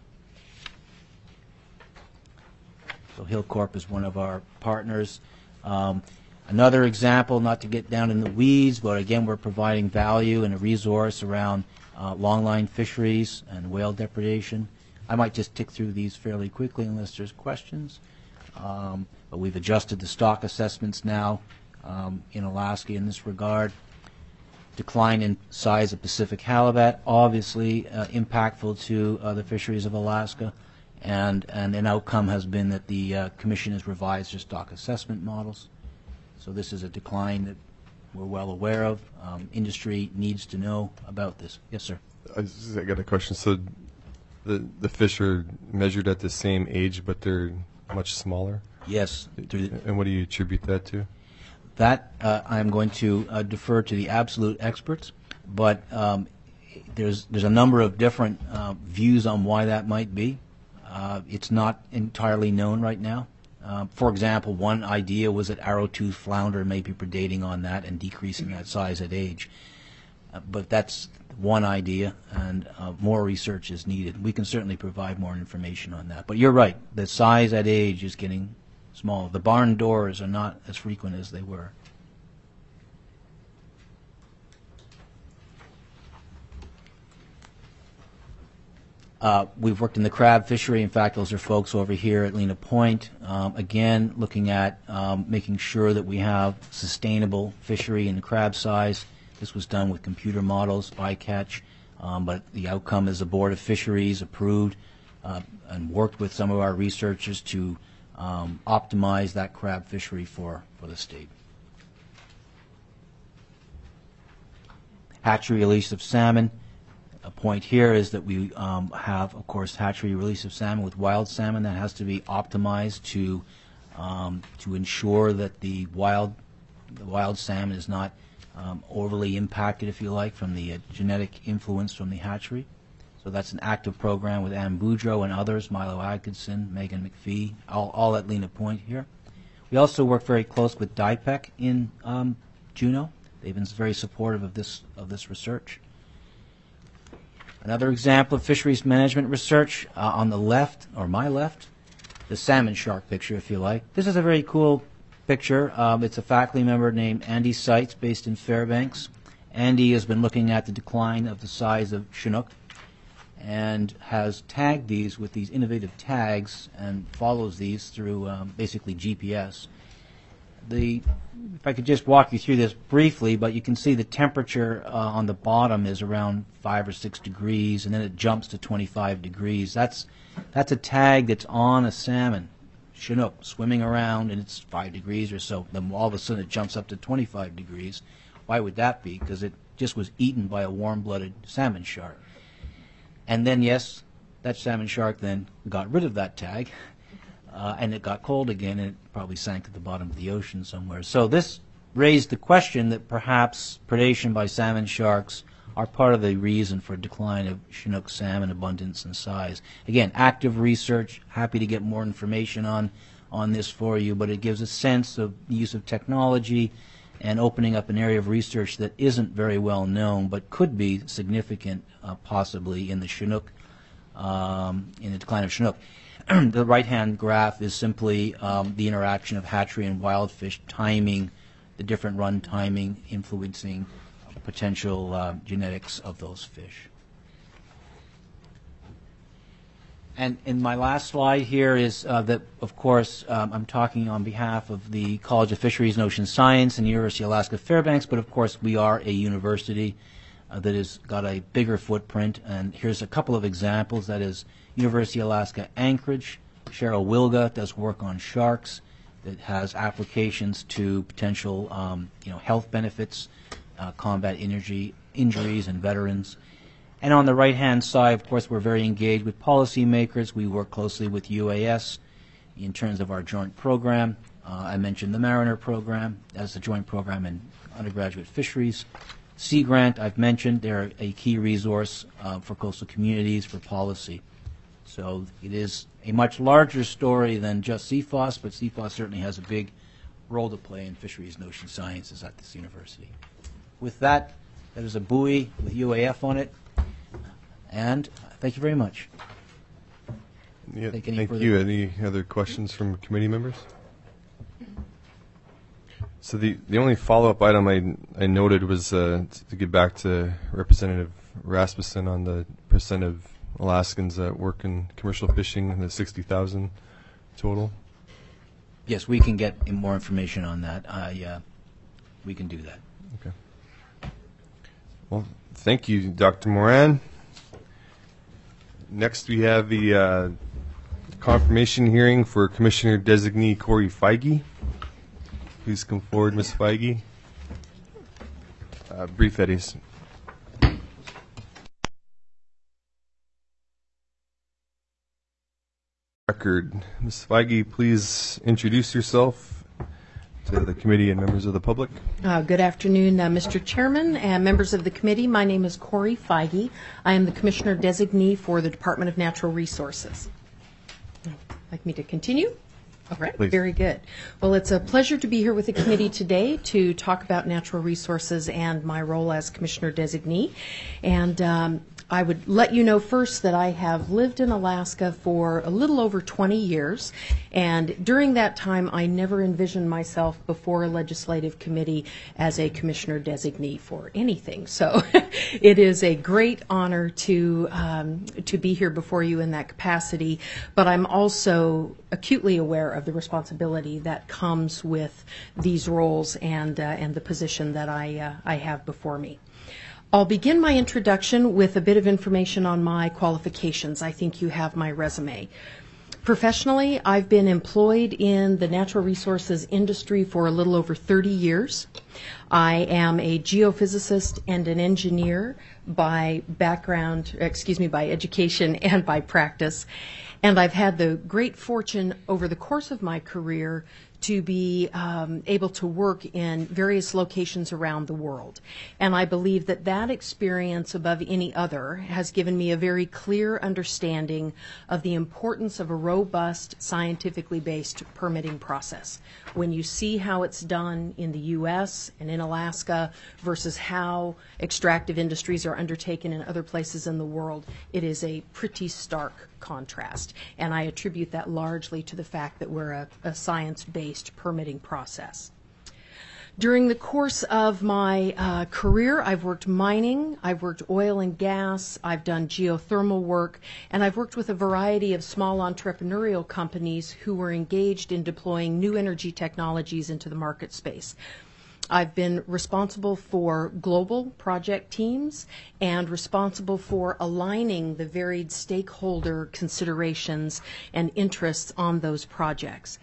So Hillcorp is one of our partners. Another example, not to get down in the weeds, but again, we're providing value and a resource around longline fisheries and whale depredation. I might just tick through these fairly quickly unless there's questions. But we've adjusted the stock assessments now in Alaska in this regard. Decline in size of Pacific halibut, obviously impactful to the fisheries of Alaska. And an outcome has been that the Commission has revised their stock assessment models. So this is a decline that we're well aware of. Industry needs to know about this. Yes, sir. I got a question. So the fish are measured at the same age, but they're much smaller? Yes. And what do you attribute that to? That I'm going to defer to the absolute experts, but there's a number of different views on why that might be. It's not entirely known right now. For example, one idea was that arrowtooth flounder may be predating on that and decreasing that size at age. But that's one idea, and more research is needed. We can certainly provide more information on that. But you're right, the size at age is getting smaller. The barn doors are not as frequent as they were. We've worked in the crab fishery. In fact, those are folks over here at Lena Point. Again, looking at making sure that we have sustainable fishery in crab size. This was done with computer models, bycatch, but the outcome is the Board of Fisheries approved and worked with some of our researchers to optimize that crab fishery for the state. Hatchery release of salmon. A point here is that we have, of course, hatchery release of salmon with wild salmon. That has to be optimized to ensure that the wild salmon is not overly impacted, if you like, from the genetic influence from the hatchery. So that's an active program with Ann Boudreau and others, Milo Atkinson, Megan McPhee, all at Lena Point here. We also work very close with DIPEC in Juneau. They've been very supportive of this research. Another example of fisheries management research on the left, or my left, the salmon shark picture, if you like. This is a very cool picture. It's a faculty member named Andy Seitz, based in Fairbanks. Andy has been looking at the decline of the size of Chinook and has tagged these with these innovative tags and follows these through basically GPS. If I could just walk you through this briefly, but you can see the temperature on the bottom is around 5 or 6 degrees, and then it jumps to 25 degrees. That's a tag that's on a salmon, Chinook, swimming around, and it's 5 degrees or so. Then all of a sudden it jumps up to 25 degrees. Why would that be? Because it just was eaten by a warm-blooded salmon shark. And then, yes, that salmon shark then got rid of that tag, and it got cold again, and it probably sank at the bottom of the ocean somewhere. So this raised the question that perhaps predation by salmon sharks are part of the reason for decline of Chinook salmon abundance and size. Again, active research, happy to get more information on this for you, but it gives a sense of the use of technology and opening up an area of research that isn't very well known, but could be significant, possibly, in the Chinook, in the decline of Chinook. The right-hand graph is simply the interaction of hatchery and wild fish timing, the different run timing influencing potential genetics of those fish. And in my last slide here is that, of course, I'm talking on behalf of the College of Fisheries and Ocean Science and University of Alaska Fairbanks, but of course we are a university that has got a bigger footprint. And here's a couple of examples. That is University of Alaska Anchorage. Cheryl Wilga does work on sharks that has applications to potential health benefits, combat injuries and veterans. And on the right-hand side, of course, we're very engaged with policymakers. We work closely with UAS in terms of our joint program. I mentioned the Mariner program as a joint program in undergraduate fisheries. Sea Grant, I've mentioned, they're a key resource for coastal communities for policy. So it is a much larger story than just CFOS, but CFOS certainly has a big role to play in fisheries and ocean sciences at this university. With that, that is a buoy with UAF on it. And thank you very much. Yeah, thank you. Any other questions from committee members? So the only follow-up item I noted was to get back to Representative Rasmussen on the percent of Alaskans that work in commercial fishing and the 60,000 total. Yes, we can get more information on that. We can do that. Okay. Well, thank you, Dr. Moran. Next, we have the confirmation hearing for Commissioner Designee Corey Feige. Please come forward, Ms. Feige. Brief eddies. Record. Ms. Feige, please introduce yourself to the committee and members of the public. Good afternoon, Mr. Chairman and members of the committee. My name is Corey Feige. I am the Commissioner Designee for the Department of Natural Resources. Like me to continue? All right, please. Very good. Well, it's a pleasure to be here with the committee today to talk about natural resources and my role as Commissioner Designee. And I would let you know first that I have lived in Alaska for a little over 20 years, and during that time I never envisioned myself before a legislative committee as a Commissioner Designee for anything. So it is a great honor to be here before you in that capacity, but I'm also acutely aware of the responsibility that comes with these roles and the position that I have before me. I'll begin my introduction with a bit of information on my qualifications. I think you have my resume. Professionally, I've been employed in the natural resources industry for a little over 30 years. I am a geophysicist and an engineer by education and by practice. And I've had the great fortune over the course of my career to be able to work in various locations around the world. And I believe that that experience above any other has given me a very clear understanding of the importance of a robust, scientifically based permitting process. When you see how it's done in the U.S. and in Alaska versus how extractive industries are undertaken in other places in the world, it is a pretty stark contrast. And I attribute that largely to the fact that we're a science-based permitting process. During the course of my career, I've worked mining, I've worked oil and gas, I've done geothermal work, and I've worked with a variety of small entrepreneurial companies who were engaged in deploying new energy technologies into the market space. I've been responsible for global project teams and responsible for aligning the varied stakeholder considerations and interests on those projects.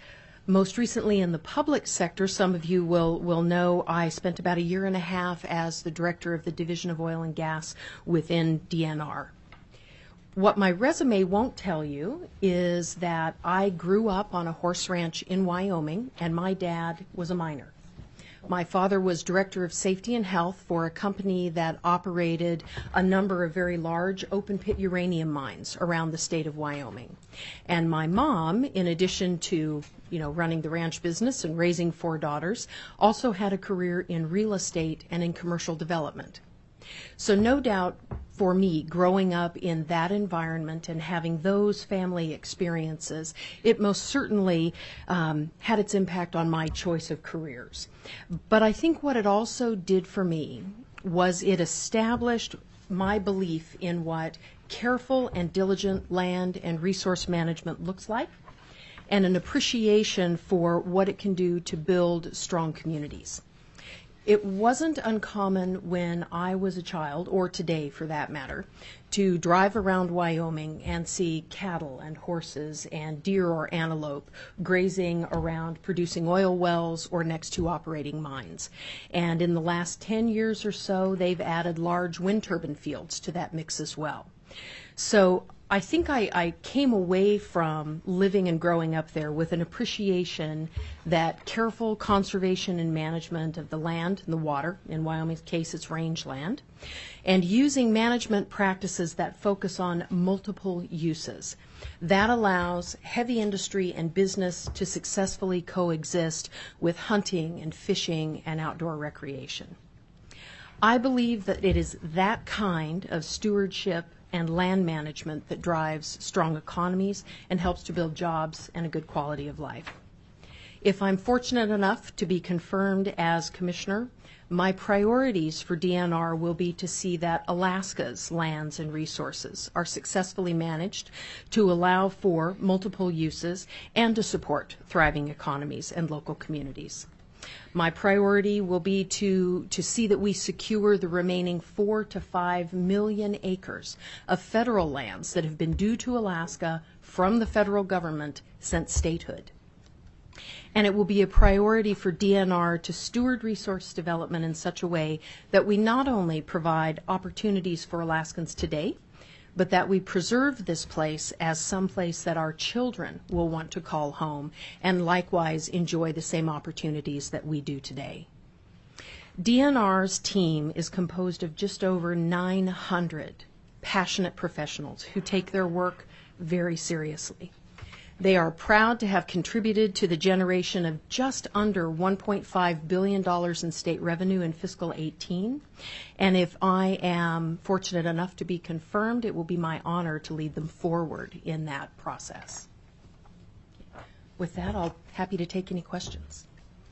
Most recently in the public sector, some of you will know I spent about a year and a half as the director of the Division of Oil and Gas within DNR. What my resume won't tell you is that I grew up on a horse ranch in Wyoming, and my dad was a miner. My father was director of safety and health for a company that operated a number of very large open pit uranium mines around the state of Wyoming. And my mom, in addition to running the ranch business and raising 4 daughters, also had a career in real estate and in commercial development. So no doubt for me, growing up in that environment and having those family experiences, it most certainly had its impact on my choice of careers. But I think what it also did for me was it established my belief in what careful and diligent land and resource management looks like, and an appreciation for what it can do to build strong communities. It wasn't uncommon when I was a child, or today for that matter, to drive around Wyoming and see cattle and horses and deer or antelope grazing around producing oil wells or next to operating mines. And in the last 10 years or so, they've added large wind turbine fields to that mix as well. So I think I came away from living and growing up there with an appreciation that careful conservation and management of the land and the water, in Wyoming's case it's rangeland, and using management practices that focus on multiple uses. That allows heavy industry and business to successfully coexist with hunting and fishing and outdoor recreation. I believe that it is that kind of stewardship and land management that drives strong economies and helps to build jobs and a good quality of life. If I'm fortunate enough to be confirmed as commissioner, my priorities for DNR will be to see that Alaska's lands and resources are successfully managed to allow for multiple uses and to support thriving economies and local communities. My priority will be to see that we secure the remaining 4 to 5 million acres of federal lands that have been due to Alaska from the federal government since statehood. And it will be a priority for DNR to steward resource development in such a way that we not only provide opportunities for Alaskans today, but that we preserve this place as some place that our children will want to call home and likewise enjoy the same opportunities that we do today. DNR's team is composed of just over 900 passionate professionals who take their work very seriously. They are proud to have contributed to the generation of just under $1.5 billion in state revenue in fiscal 18. And if I am fortunate enough to be confirmed, it will be my honor to lead them forward in that process. With that, I'll be happy to take any questions.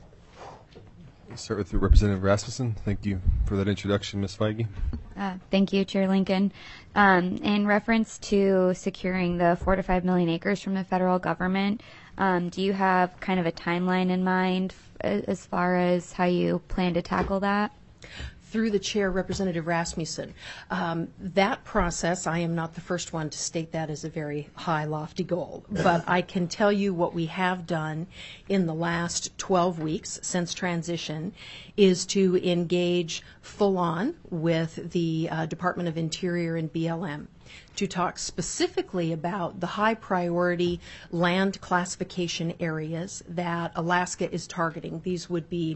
We'll start with Representative Rasmussen. Thank you for that introduction, Ms. Feige. Thank you, Chair Lincoln. In reference to securing the 4 to 5 million acres from the federal government, do you have kind of a timeline in mind as far as how you plan to tackle that? Through the chair, Representative Rasmussen. That process, I am not the first one to state that as a very high, lofty goal, but I can tell you what we have done in the last 12 weeks since transition is to engage full-on with the Department of Interior and BLM to talk specifically about the high priority land classification areas that Alaska is targeting. These would be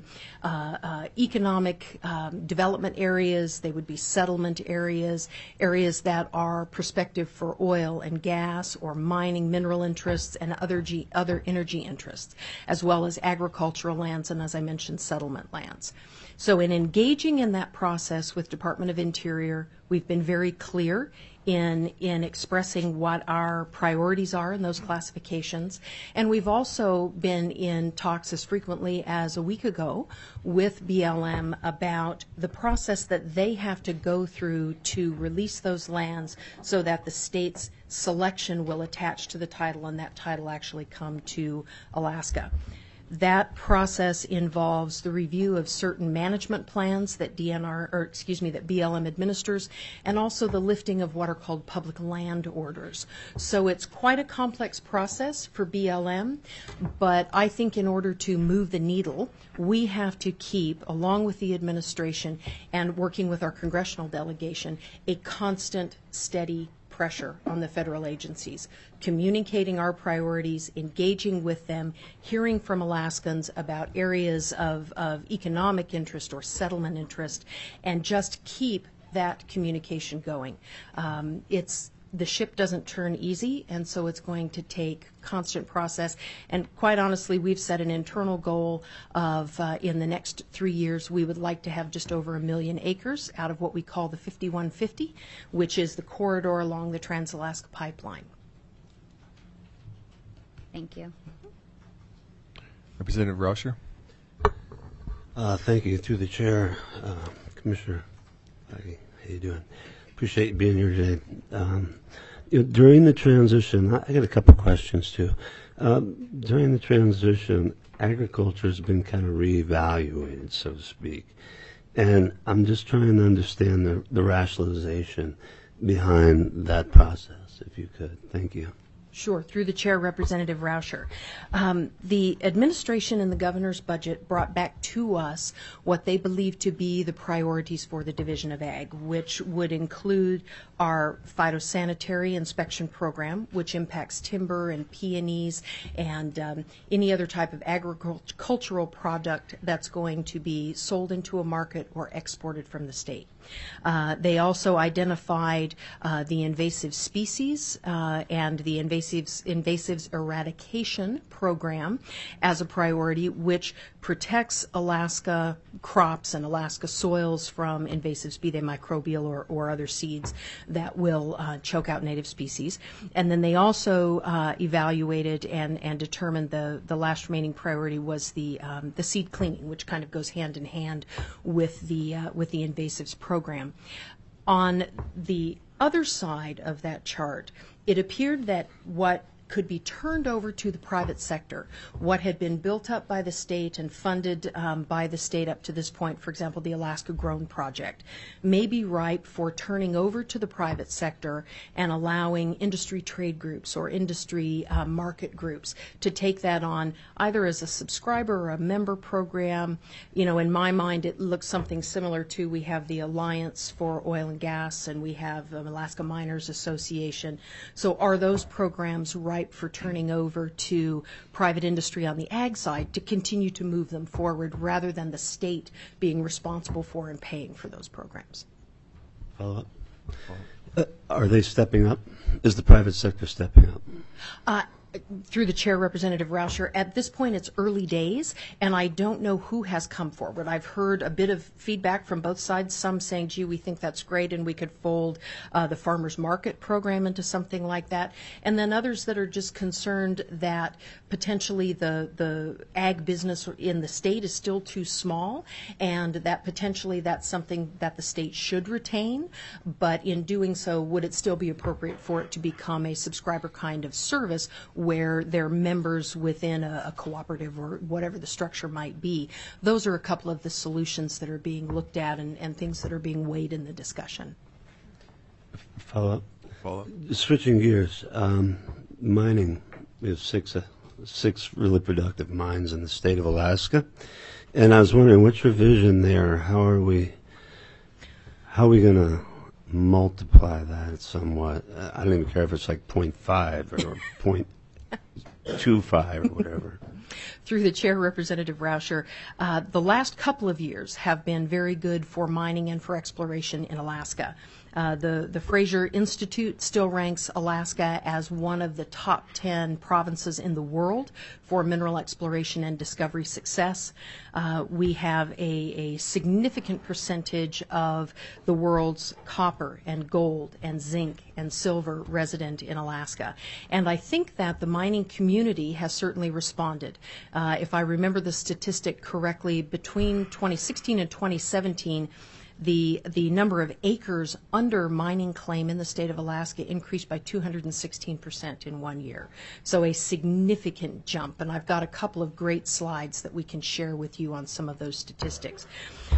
economic development areas, they would be settlement areas, areas that are prospective for oil and gas or mining mineral interests and other energy interests, as well as agricultural lands and, as I mentioned, settlement lands. So in engaging in that process with Department of Interior, we've been very clear in expressing what our priorities are in those classifications. And we've also been in talks as frequently as a week ago with BLM about the process that they have to go through to release those lands so that the state's selection will attach to the title and that title actually come to Alaska. That process involves the review of certain management plans that that BLM administers, and also the lifting of what are called public land orders. So it's quite a complex process for BLM, but I think in order to move the needle, we have to keep, along with the administration and working with our congressional delegation, a constant, steady pressure on the federal agencies, communicating our priorities, engaging with them, hearing from Alaskans about areas of economic interest or settlement interest, and just keep that communication going. The ship doesn't turn easy, and so it's going to take constant process. And quite honestly, we've set an internal goal of, in the next 3 years, we would like to have just over 1 million acres out of what we call the 5150, which is the corridor along the Trans-Alaska Pipeline. Thank you. Representative Rauscher. Thank you. Through the chair, Commissioner, how you doing? Appreciate you being here today. During the transition, I got a couple questions too. During the transition, agriculture has been kind of reevaluated, so to speak. And I'm just trying to understand the rationalization behind that process, if you could. Thank you. Sure. Through the chair, Representative Rauscher. The administration and the governor's budget brought back to us what they believe to be the priorities for the Division of Ag, which would include our phytosanitary inspection program, which impacts timber and peonies and any other type of agricultural product that's going to be sold into a market or exported from the state. They also identified the invasive species and the invasives eradication program as a priority, which protects Alaska crops and Alaska soils from invasives, be they microbial or other seeds that will choke out native species. And then they also evaluated and determined the last remaining priority was the seed cleaning, which kind of goes hand in hand with the invasives program. On the other side of that chart, it appeared that what could be turned over to the private sector, what had been built up by the state and funded by the state up to this point, for example, the Alaska Grown Project, may be ripe for turning over to the private sector and allowing industry trade groups or industry market groups to take that on either as a subscriber or a member program. You know, in my mind, it looks something similar to, we have the Alliance for Oil and Gas and we have Alaska Miners Association. So are those programs ripe for turning over to private industry on the ag side to continue to move them forward rather than the state being responsible for and paying for those programs? Follow up. Are they stepping up? Is the private sector stepping up? Through the chair, Representative Rauscher, at this point it's early days, and I don't know who has come forward. I've heard a bit of feedback from both sides, some saying, gee, we think that's great and we could fold the farmers market program into something like that, and then others that are just concerned that potentially the ag business in the state is still too small, and that potentially that's something that the state should retain, but in doing so, would it still be appropriate for it to become a subscriber kind of service where they're members within a cooperative or whatever the structure might be? Those are a couple of the solutions that are being looked at and things that are being weighed in the discussion. Follow up. Switching gears, mining. We have six really productive mines in the state of Alaska, and I was wondering what's your vision there? How are we going to multiply that somewhat? I don't even care if it's like 0.5 or 0.25 or whatever. Through the chair, Representative Rauscher, the last couple of years have been very good for mining and for exploration in Alaska. The Fraser Institute still ranks Alaska as one of the top 10 provinces in the world for mineral exploration and discovery success. We have a significant percentage of the world's copper and gold and zinc and silver resident in Alaska. And I think that the mining community has certainly responded. If I remember the statistic correctly, between 2016 and 2017, the number of acres under mining claim in the state of Alaska increased by 216% in 1 year. So a significant jump, and I've got a couple of great slides that we can share with you on some of those statistics.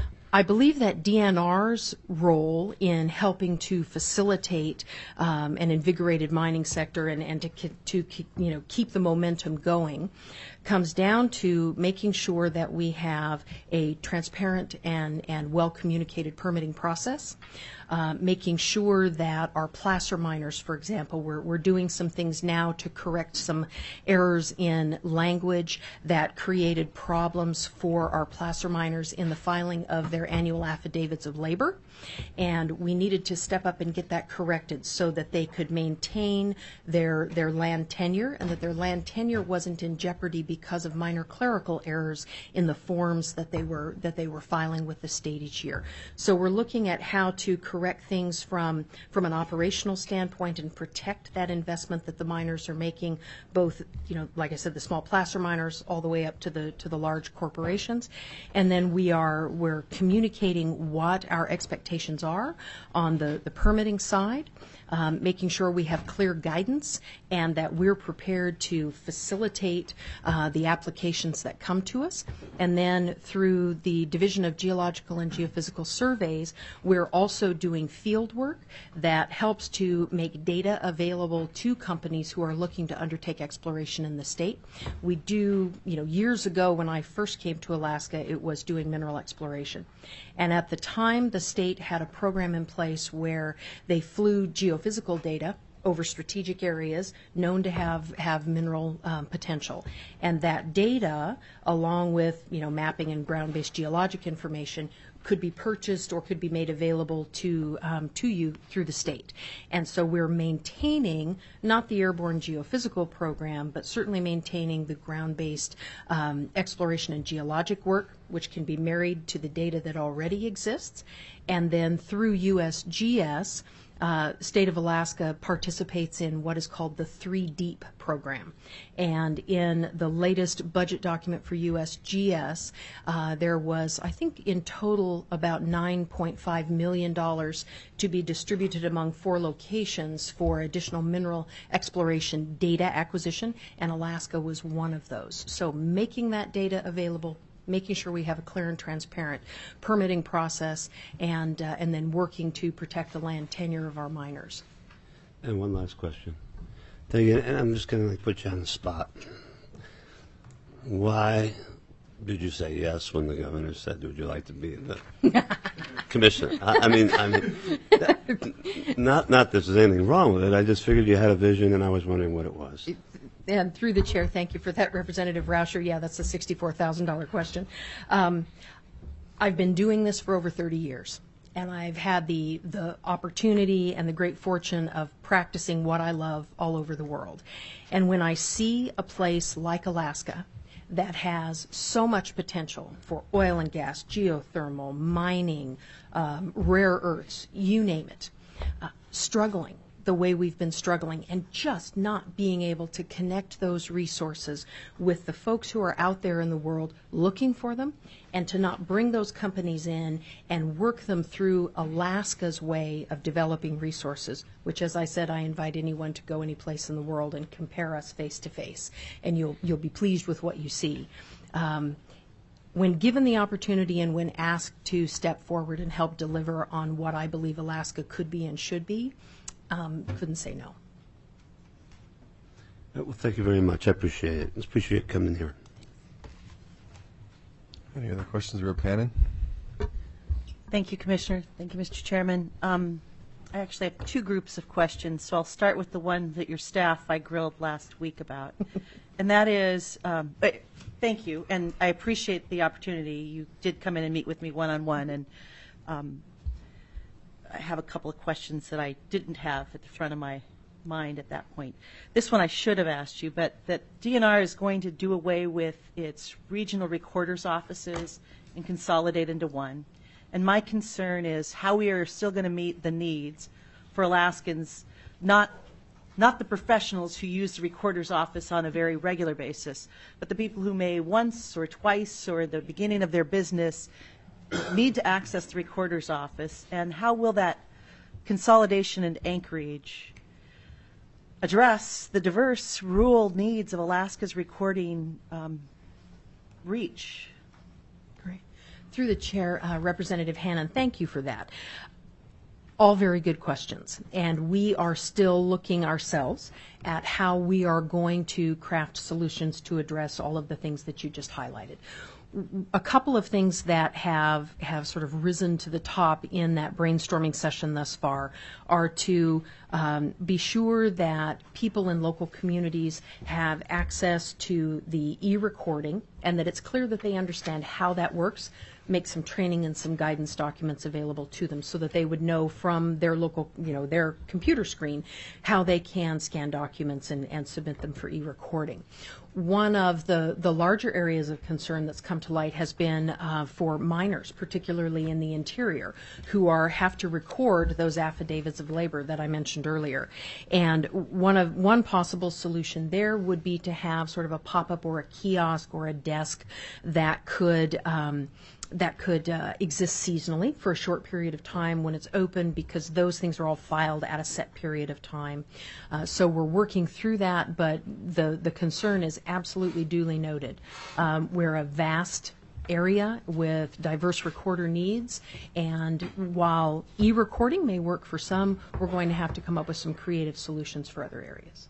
I believe that DNR's role in helping to facilitate an invigorated mining sector and to keep the momentum going comes down to making sure that we have a transparent and well-communicated permitting process, making sure that our placer miners, for example, we're doing some things now to correct some errors in language that created problems for our placer miners in the filing of their annual affidavits of labor. And we needed to step up and get that corrected so that they could maintain their land tenure and that their land tenure wasn't in jeopardy because of minor clerical errors in the forms that they were filing with the state each year. So we're looking at how to correct things from an operational standpoint and protect that investment that the miners are making, both, like I said, the small placer miners all the way up to the large corporations. And then we're communicating what our expectations are on the permitting side, making sure we have clear guidance and that we're prepared to facilitate the applications that come to us. And then through the Division of Geological and Geophysical Surveys, we're also doing field work that helps to make data available to companies who are looking to undertake exploration in the state. We do, years ago when I first came to Alaska, it was doing mineral exploration. And at the time, the state had a program in place where they flew geophysical data over strategic areas known to have mineral potential. And that data, along with mapping and ground-based geologic information, could be purchased or could be made available to you through the state. And so we're maintaining not the airborne geophysical program, but certainly maintaining the ground-based exploration and geologic work, which can be married to the data that already exists. And then through USGS, State of Alaska participates in what is called the 3 Deep program. And in the latest budget document for USGS, there was, I think, in total about $9.5 million to be distributed among 4 locations for additional mineral exploration data acquisition, and Alaska was one of those. So making that data available, making sure we have a clear and transparent permitting process, and then working to protect the land tenure of our miners. And one last question. Thank you. And I'm just going to put you on the spot. Why did you say yes when the governor said, "Would you like to be the commissioner?" I mean, not that there's anything wrong with it. I just figured you had a vision, and I was wondering what it was. And through the chair, thank you for that, Representative Rauscher. Yeah, that's a $64,000 question. I've been doing this for over 30 years, and I've had the opportunity and the great fortune of practicing what I love all over the world. And when I see a place like Alaska that has so much potential for oil and gas, geothermal, mining, rare earths, you name it, struggling the way we've been struggling and just not being able to connect those resources with the folks who are out there in the world looking for them, and to not bring those companies in and work them through Alaska's way of developing resources, which, as I said, I invite anyone to go any place in the world and compare us face to face, and you'll be pleased with what you see. When given the opportunity and when asked to step forward and help deliver on what I believe Alaska could be and should be, couldn't say no. Well, thank you very much. I appreciate it. I appreciate coming here. Any other questions, Rep. Hannon? Thank you, Commissioner. Thank you, Mr. Chairman. I actually have 2 groups of questions, so I'll start with the one that your staff I grilled last week about. And that is, thank you, and I appreciate the opportunity. You did come in and meet with me one-on-one, and I have a couple of questions that I didn't have at the front of my mind at that point. This one I should have asked you, but that DNR is going to do away with its regional recorders offices and consolidate into one. And my concern is how we are still going to meet the needs for Alaskans, not the professionals who use the recorder's office on a very regular basis, but the people who may once or twice or at the beginning of their business need to access the recorder's office, and how will that consolidation in Anchorage address the diverse rural needs of Alaska's recording reach? Great. Through the chair, Representative Hannan, thank you for that. All very good questions, and we are still looking ourselves at how we are going to craft solutions to address all of the things that you just highlighted. A couple of things that have sort of risen to the top in that brainstorming session thus far are to be sure that people in local communities have access to the e-recording and that it's clear that they understand how that works, make some training and some guidance documents available to them so that they would know from their local, their computer screen how they can scan documents and submit them for e-recording. One of the larger areas of concern that's come to light has been for miners, particularly in the interior, who have to record those affidavits of labor that I mentioned earlier. And one possible solution there would be to have sort of a pop-up or a kiosk or a desk that could exist seasonally for a short period of time when it's open, because those things are all filed at a set period of time. So we're working through that, but the concern is absolutely duly noted. We're a vast area with diverse recorder needs, and while e-recording may work for some, we're going to have to come up with some creative solutions for other areas.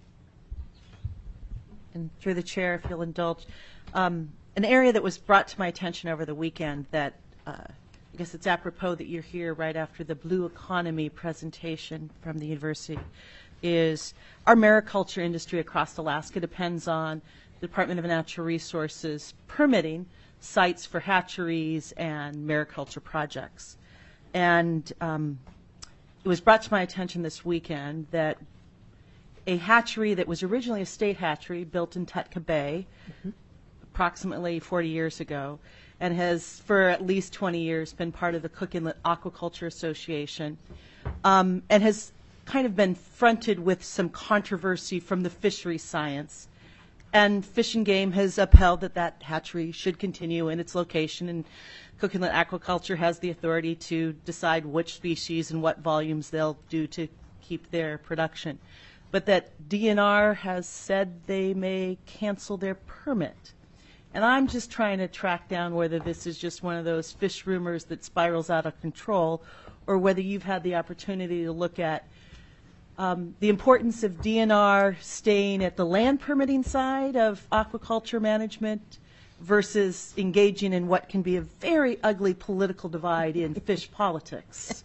And through the chair, if you'll indulge, an area that was brought to my attention over the weekend that I guess it's apropos that you're here right after the Blue Economy presentation from the university is our mariculture industry across Alaska depends on the Department of Natural Resources permitting sites for hatcheries and mariculture projects. And it was brought to my attention this weekend that a hatchery that was originally a state hatchery built in Tutka Bay, approximately 40 years ago, and has for at least 20 years been part of the Cook Inlet Aquaculture Association, and has kind of been fronted with some controversy from the fishery science. And Fish and Game has upheld that hatchery should continue in its location, and Cook Inlet Aquaculture has the authority to decide which species and what volumes they'll do to keep their production. But that DNR has said they may cancel their permit. And I'm just trying to track down whether this is just one of those fish rumors that spirals out of control, or whether you've had the opportunity to look at the importance of DNR staying at the land permitting side of aquaculture management versus engaging in what can be a very ugly political divide in fish politics.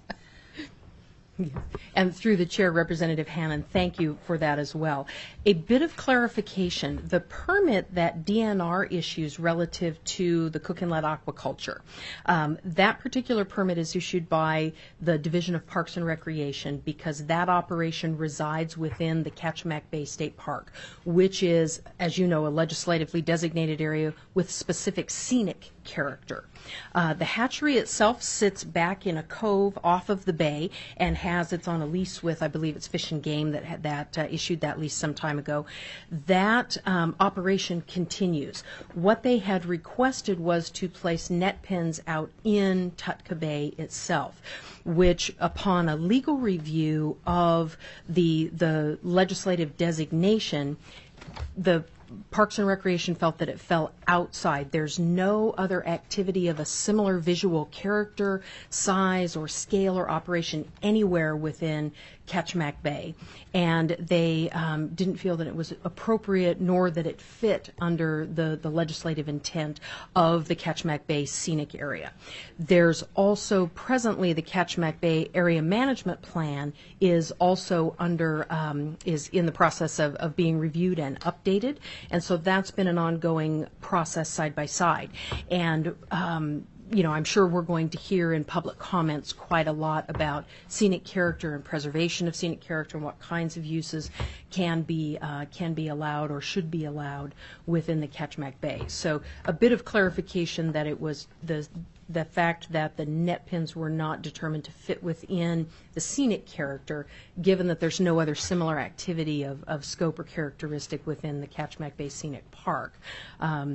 And through the chair, Representative Hannan, thank you for that as well. A bit of clarification, the permit that DNR issues relative to the Cook Inlet Aquaculture, that particular permit is issued by the Division of Parks and Recreation because that operation resides within the Kachemak Bay State Park, which is, as you know, a legislatively designated area with specific scenic character. The hatchery itself sits back in a cove off of the bay and it's on a lease with, I believe it's Fish and Game that issued that lease some time ago. That operation continues. What they had requested was to place net pens out in Tutka Bay itself, which upon a legal review of the legislative designation, the Parks and Recreation felt that it fell outside. There's no other activity of a similar visual character, size, or scale or operation anywhere within Kachemak Bay. And they didn't feel that it was appropriate nor that it fit under the legislative intent of the Kachemak Bay scenic area. There's also presently the Kachemak Bay Area Management Plan is also is in the process of being reviewed and updated. And so that's been an ongoing process side by side. And I'm sure we're going to hear in public comments quite a lot about scenic character and preservation of scenic character and what kinds of uses can be allowed or should be allowed within the Kachemak Bay. So a bit of clarification that it was the fact that the net pins were not determined to fit within the scenic character, given that there's no other similar activity of scope or characteristic within the Kachemak Bay Scenic Park.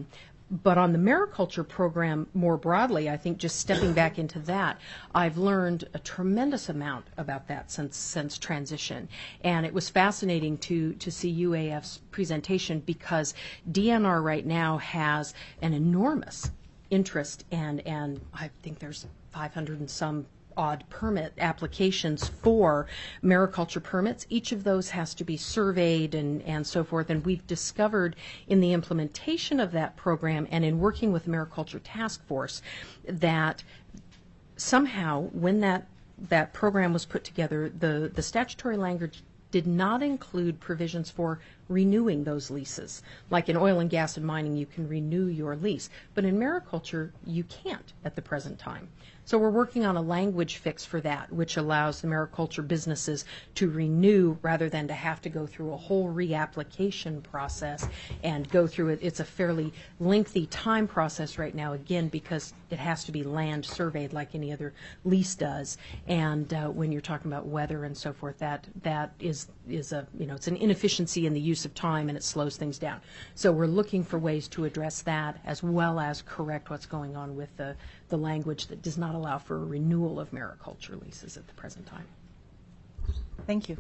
But on the mariculture program more broadly, I think just stepping back into that, I've learned a tremendous amount about that since transition. And it was fascinating to see UAF's presentation because DNR right now has an enormous interest and I think there's 500 and some odd permit applications for mariculture permits. Each of those has to be surveyed and so forth. And we've discovered in the implementation of that program and in working with the Mariculture Task Force that somehow when that program was put together, the statutory language did not include provisions for renewing those leases. Like in oil and gas and mining, you can renew your lease. But in mariculture, you can't at the present time. So we're working on a language fix for that, which allows the mariculture businesses to renew rather than to have to go through a whole reapplication process and go through it. It's a fairly lengthy time process right now, again, because it has to be land surveyed like any other lease does. And when you're talking about weather and so forth, that is a, it's an inefficiency in the use of time and it slows things down. So we're looking for ways to address that as well as correct what's going on with the language that does not allow for a renewal of mariculture leases at the present time. Thank you.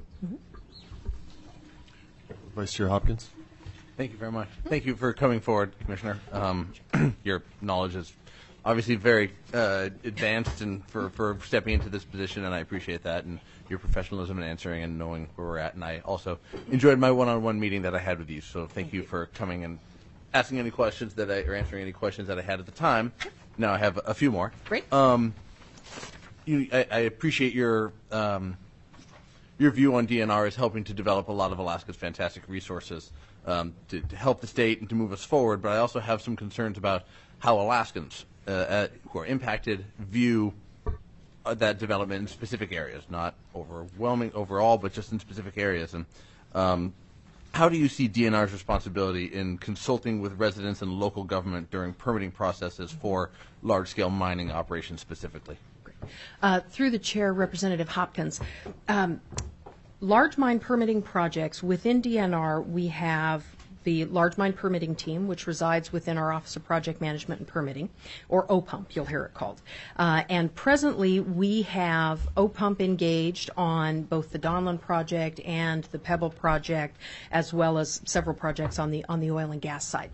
Vice Chair Hopkins. Thank you very much. Thank you for coming forward, Commissioner. Your knowledge is obviously very advanced and for stepping into this position, and I appreciate that, and your professionalism in answering and knowing where we're at. And I also enjoyed my one-on-one meeting that I had with you, so thank you for coming and asking any questions or answering any questions that I had at the time. Now I have a few more. Great. I appreciate your view on DNR as helping to develop a lot of Alaska's fantastic resources to help the state and to move us forward. But I also have some concerns about how Alaskans who are impacted view that development in specific areas, not overwhelming overall, but just in specific areas. And how do you see DNR's responsibility in consulting with residents and local government during permitting processes for large-scale mining operations specifically? Through the chair, Representative Hopkins, large mine permitting projects within DNR, we have the large mine permitting team, which resides within our Office of Project Management and Permitting, or OPUMP, you'll hear it called. And presently, we have OPUMP engaged on both the Donlin project and the Pebble project, as well as several projects on the oil and gas side.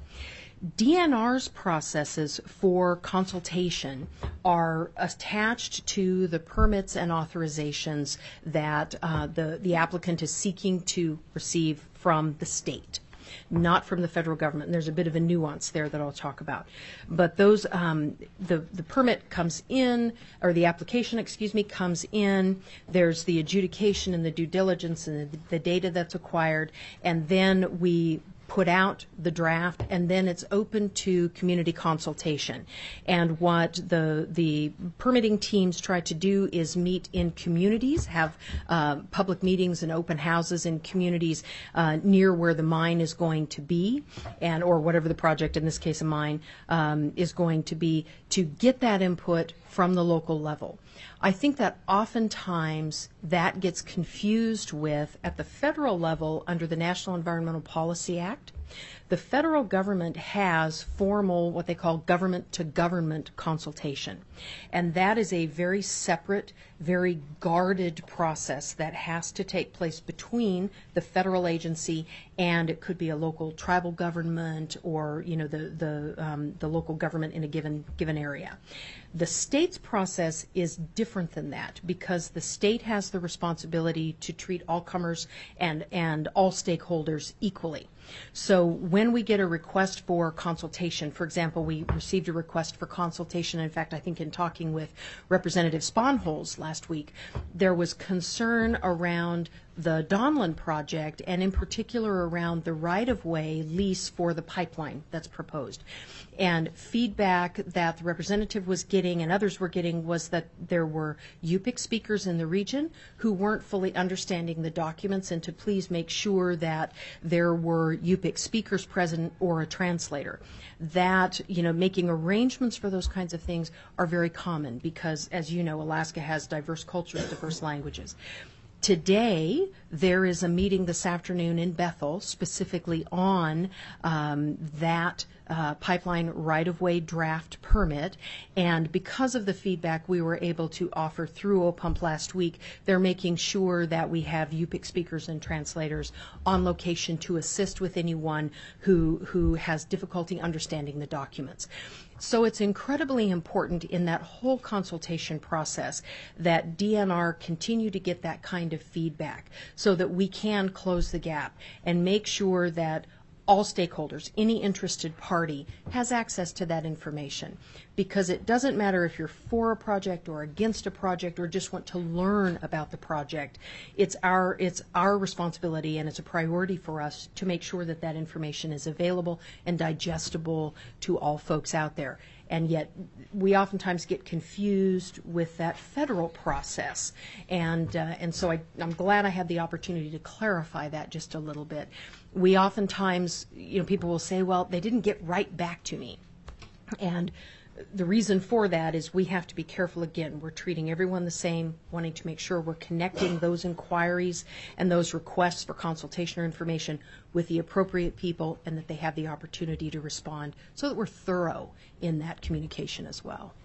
DNR's processes for consultation are attached to the permits and authorizations that the applicant is seeking to receive from the state, not from the federal government. And there's a bit of a nuance there that I'll talk about. But those, the permit comes in, or the application, comes in. There's the adjudication and the due diligence and the data that's acquired, and then we put out the draft, and then it's open to community consultation. And what the permitting teams try to do is meet in communities, have public meetings and open houses in communities near where the mine is going to be, and or whatever the project, in this case a mine, is going to be, to get that input from the local level. I think that oftentimes that gets confused with, at the federal level, under the National Environmental Policy Act, the federal government has formal, what they call government-to-government consultation. And that is a very separate, very guarded process that has to take place between the federal agency and it could be a local tribal government or, the local government in a given area. The state's process is different than that because the state has the responsibility to treat all comers and all stakeholders equally. So when we get a request for consultation, for example, we received a request for consultation. In fact, I think in talking with Representative Sponholz last week, there was concern around the Donlin project and in particular around the right-of-way lease for the pipeline that's proposed. And feedback that the representative was getting and others were getting was that there were Yupik speakers in the region who weren't fully understanding the documents and to please make sure that there were Yupik speakers present or a translator. That, making arrangements for those kinds of things are very common because, as you know, Alaska has diverse cultures, diverse languages. Today, there is a meeting this afternoon in Bethel specifically on that pipeline right-of-way draft permit. And because of the feedback we were able to offer through OPUMP last week, they're making sure that we have UPIC speakers and translators on location to assist with anyone who has difficulty understanding the documents. So it's incredibly important in that whole consultation process that DNR continue to get that kind of feedback so that we can close the gap and make sure that all stakeholders, any interested party, has access to that information. Because it doesn't matter if you're for a project or against a project or just want to learn about the project. It's our responsibility, and it's a priority for us to make sure that that information is available and digestible to all folks out there. And yet we oftentimes get confused with that federal process. And so I'm glad I had the opportunity to clarify that just a little bit. We oftentimes, people will say, well, they didn't get right back to me. And the reason for that is we have to be careful. Again, we're treating everyone the same, wanting to make sure we're connecting those inquiries and those requests for consultation or information with the appropriate people, and that they have the opportunity to respond so that we're thorough in that communication as well.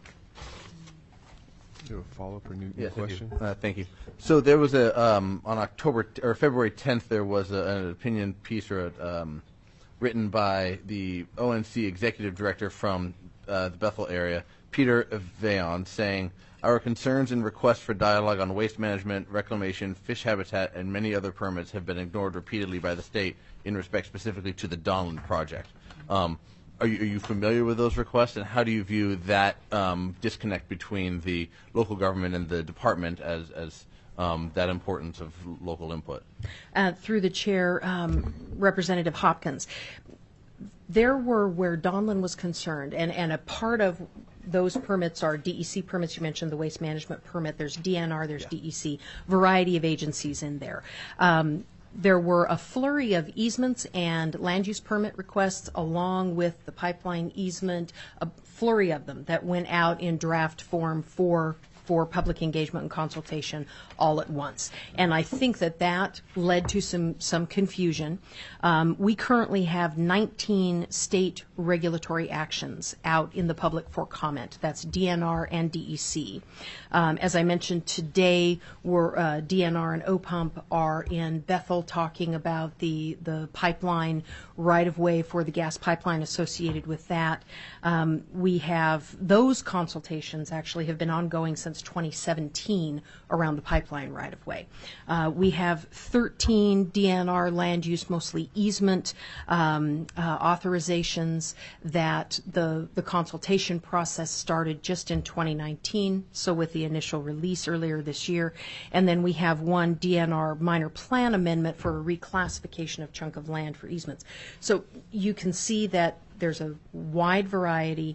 Do you have a follow-up or new question? Thank you. So there was a on February 10th, there was an opinion piece written by the ONC executive director from the Bethel area, Peter Vayon, saying, "Our concerns and requests for dialogue on waste management, reclamation, fish habitat, and many other permits have been ignored repeatedly by the state in respect specifically to the Donlin project." Are you familiar with those requests, and how do you view that disconnect between the local government and the department as that importance of local input? Through the chair, Representative Hopkins, there were, where Donlin was concerned, and a part of those permits are DEC permits. You mentioned the waste management permit. There's DNR, there's DEC, variety of agencies in there. There were a flurry of easements and land use permit requests along with the pipeline easement, a flurry of them that went out in draft form for public engagement and consultation all at once. And I think that led to some confusion. We currently have 19 state regulatory actions out in the public for comment. That's DNR and DEC. As I mentioned today, DNR and OPUMP are in Bethel talking about the pipeline right-of-way for the gas pipeline associated with that. We have those consultations actually have been ongoing since 2017 around the pipeline right-of-way. We have 13 DNR land use, mostly easement authorizations that the consultation process started just in 2019, so with the initial release earlier this year. And then we have one DNR minor plan amendment for a reclassification of chunk of land for easements. So you can see that there's a wide variety.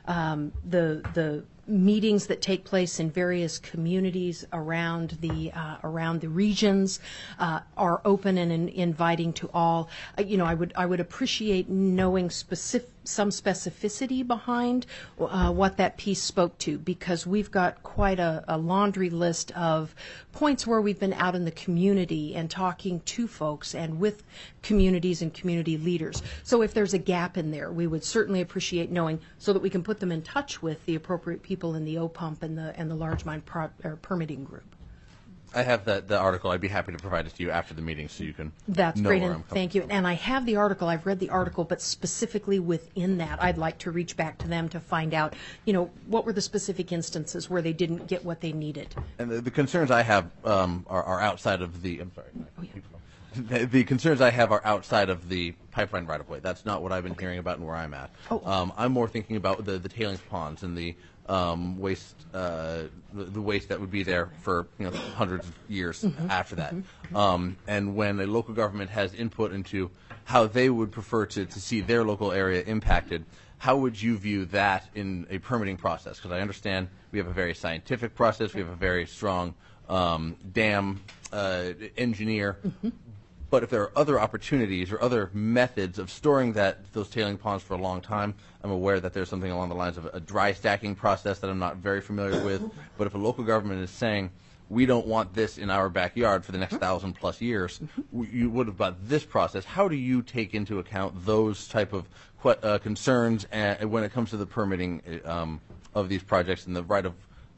The meetings that take place in various communities around the regions are open and inviting to all. I would appreciate knowing some specificity behind what that piece spoke to, because we've got quite a laundry list of points where we've been out in the community and talking to folks and with communities and community leaders. So if there's a gap in there, we would certainly appreciate knowing so that we can put them in touch with the appropriate people in the OPUMP and the large mine permitting group. I have the article. I'd be happy to provide it to you after the meeting so you can That's know great, where and I'm thank you. And I have the article. I've read the article, but specifically within that, I'd like to reach back to them to find out, what were the specific instances where they didn't get what they needed. And the concerns I have are outside of the. I'm sorry. Oh, yeah. The concerns I have are outside of the pipeline right-of-way. That's not what I've been hearing about and where I'm at. I'm more thinking about the tailings ponds and the waste, the waste that would be there for hundreds of years after that. And when a local government has input into how they would prefer to see their local area impacted, how would you view that in a permitting process? Because I understand we have a very scientific process, we have a very strong dam engineer. But if there are other opportunities or other methods of storing those tailing ponds for a long time, I'm aware that there's something along the lines of a dry stacking process that I'm not very familiar with. But if a local government is saying, we don't want this in our backyard for the next 1,000+ years, you would have got this process. How do you take into account those type of concerns when it comes to the permitting of these projects and the right of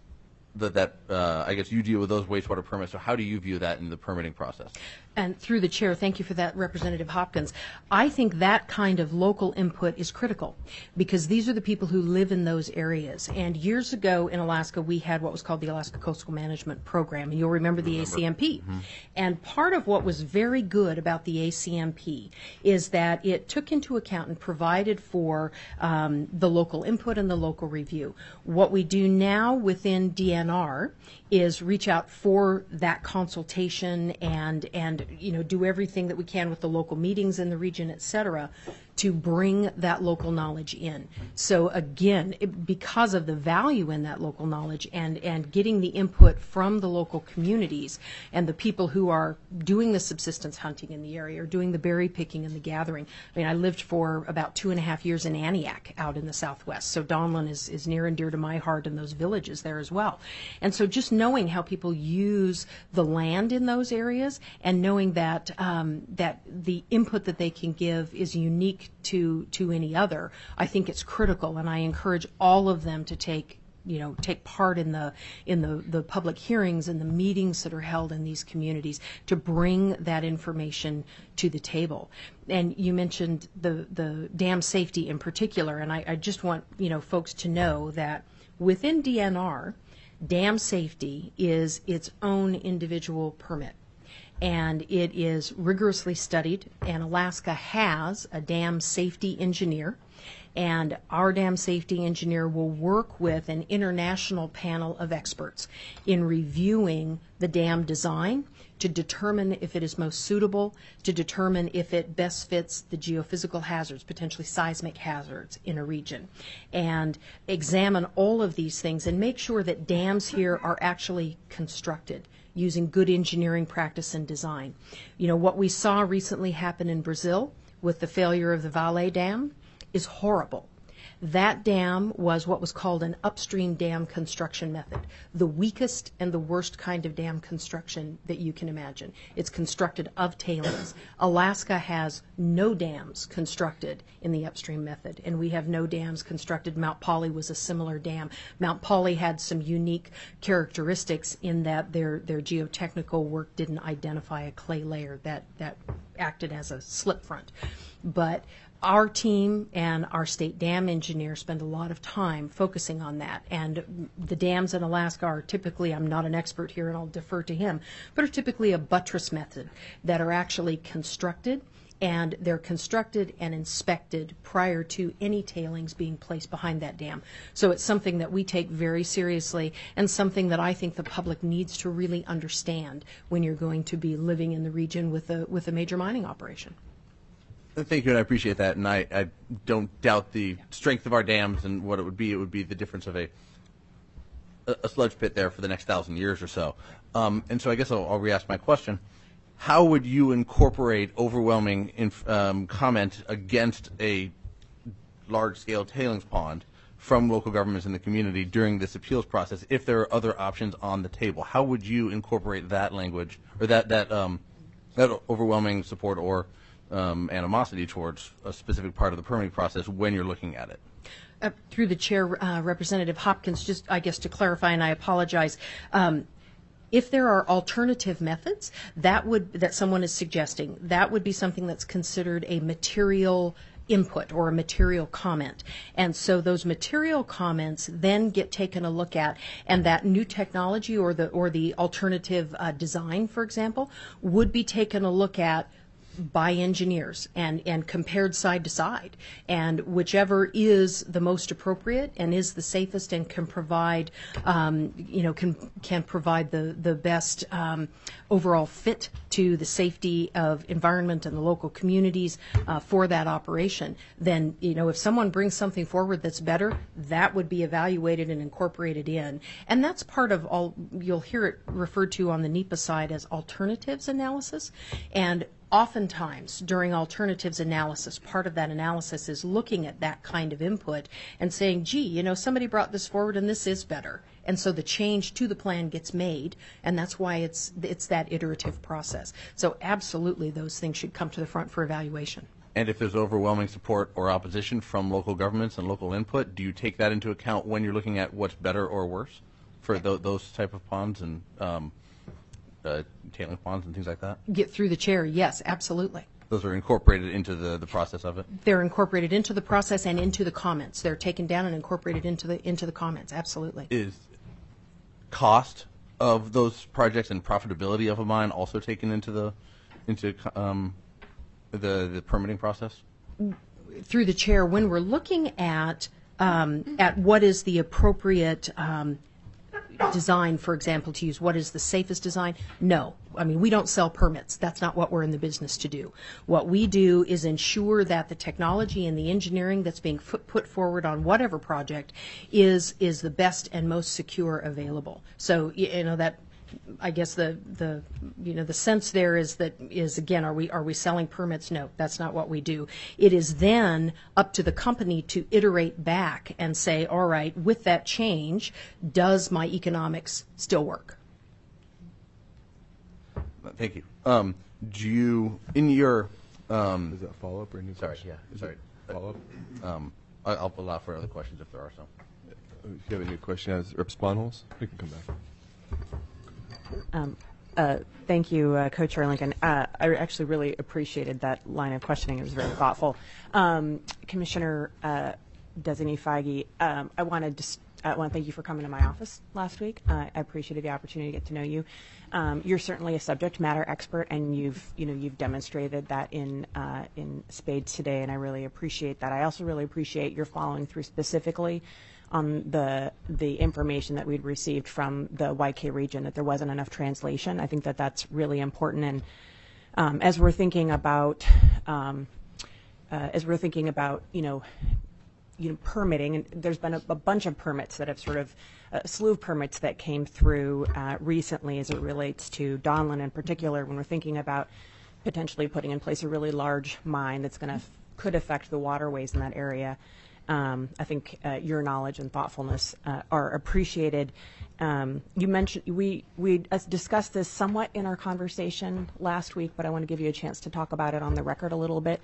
I guess you deal with those wastewater permits, so how do you view that in the permitting process? And through the chair, thank you for that, Representative Hopkins. I think that kind of local input is critical because these are the people who live in those areas. And years ago in Alaska, we had what was called the Alaska Coastal Management Program, and you'll remember the ACMP. Mm-hmm. And part of what was very good about the ACMP is that it took into account and provided for the local input and the local review. What we do now within DNR is reach out for that consultation and do everything that we can with the local meetings in the region, et cetera, to bring that local knowledge in. So again, because of the value in that local knowledge and getting the input from the local communities and the people who are doing the subsistence hunting in the area or doing the berry picking and the gathering. I mean, I lived for about 2.5 years in Aniak out in the Southwest, so Donlin is near and dear to my heart and those villages there as well. And so just knowing how people use the land in those areas and knowing that that the input that they can give is unique to any other, I think it's critical, and I encourage all of them to take part in the public hearings and the meetings that are held in these communities to bring that information to the table. And you mentioned the dam safety in particular, and I just want folks to know that within DNR, dam safety is its own individual permit. And it is rigorously studied, and Alaska has a dam safety engineer, and our dam safety engineer will work with an international panel of experts in reviewing the dam design to determine if it is most suitable, to determine if it best fits the geophysical hazards, potentially seismic hazards in a region, and examine all of these things and make sure that dams here are actually constructed using good engineering practice and design. What we saw recently happen in Brazil with the failure of the Vale Dam is horrible. That dam was what was called an upstream dam construction method, the weakest and the worst kind of dam construction that you can imagine. It's constructed of tailings. Alaska has no dams constructed in the upstream method, and we have no dams constructed. Mount Polly was a similar dam. Mount Polly had some unique characteristics in that their geotechnical work didn't identify a clay layer that acted as a slip front. But our team and our state dam engineer spend a lot of time focusing on that. And the dams in Alaska are typically, I'm not an expert here and I'll defer to him, but are typically a buttress method that are actually constructed, and they're constructed and inspected prior to any tailings being placed behind that dam. So it's something that we take very seriously and something that I think the public needs to really understand when you're going to be living in the region with a major mining operation. Thank you, and I appreciate that. And I don't doubt the strength of our dams and what it would be. It would be the difference of a sludge pit there for the next 1,000 years or so. And so I guess I'll re-ask my question. How would you incorporate overwhelming comment against a large-scale tailings pond from local governments in the community during this appeals process if there are other options on the table? How would you incorporate that language or that overwhelming support or animosity towards a specific part of the permitting process when you're looking at it? Through the chair, Representative Hopkins, just I guess to clarify, and I apologize, if there are alternative methods that someone is suggesting, that would be something that's considered a material input or a material comment. And so those material comments then get taken a look at, and that new technology or the alternative design, for example, would be taken a look at by engineers and compared side to side, and whichever is the most appropriate and is the safest and can provide can provide the best overall fit to the safety of environment and the local communities for that operation, then, if someone brings something forward that's better, that would be evaluated and incorporated in. And that's part of all, you'll hear it referred to on the NEPA side as alternatives analysis. And oftentimes, during alternatives analysis, part of that analysis is looking at that kind of input and saying, gee, somebody brought this forward and this is better. And so the change to the plan gets made, and that's why it's that iterative process. So absolutely, those things should come to the front for evaluation. And if there's overwhelming support or opposition from local governments and local input, do you take that into account when you're looking at what's better or worse for those type of ponds and tailing ponds and things like that? Get through the chair, yes, absolutely. Those are incorporated into the process of it? They're incorporated into the process and into the comments. They're taken down and incorporated into the comments, absolutely. Is cost of those projects and profitability of a mine also taken into the permitting process? Through the chair, when we're looking at what is the appropriate design, for example, to use what is the safest design, no. I mean, we don't sell permits. That's not what we're in the business to do. What we do is ensure that the technology and the engineering that's being put forward on whatever project is the best and most secure available. So, that, I guess the sense there is again, are we selling permits? No, that's not what we do. It is then up to the company to iterate back and say, all right, with that change, does my economics still work? Thank you. Do you, in your Is that follow-up or any sorry, question? yeah, Is sorry. it follow-up? I'll allow for other questions if there are some. If you have any question as Rep. Sponholz, we can come back. Thank you, Co-Chair Lincoln. I actually really appreciated that line of questioning. It was very thoughtful. Commissioner Designee Feige, I want to thank you for coming to my office last week. I appreciated the opportunity to get to know you. You're certainly a subject matter expert, and you've demonstrated that in spades today, and I really appreciate that. I also really appreciate your following through specifically on the information that we'd received from the YK region, that there wasn't enough translation. I think that that's really important. And as we're thinking about permitting, and there's been a bunch of permits that have sort of a slew of permits that came through recently as it relates to Donlin in particular, when we're thinking about potentially putting in place a really large mine that's could affect the waterways in that area. I think your knowledge and thoughtfulness are appreciated. You mentioned we discussed this somewhat in our conversation last week, but I want to give you a chance to talk about it on the record a little bit.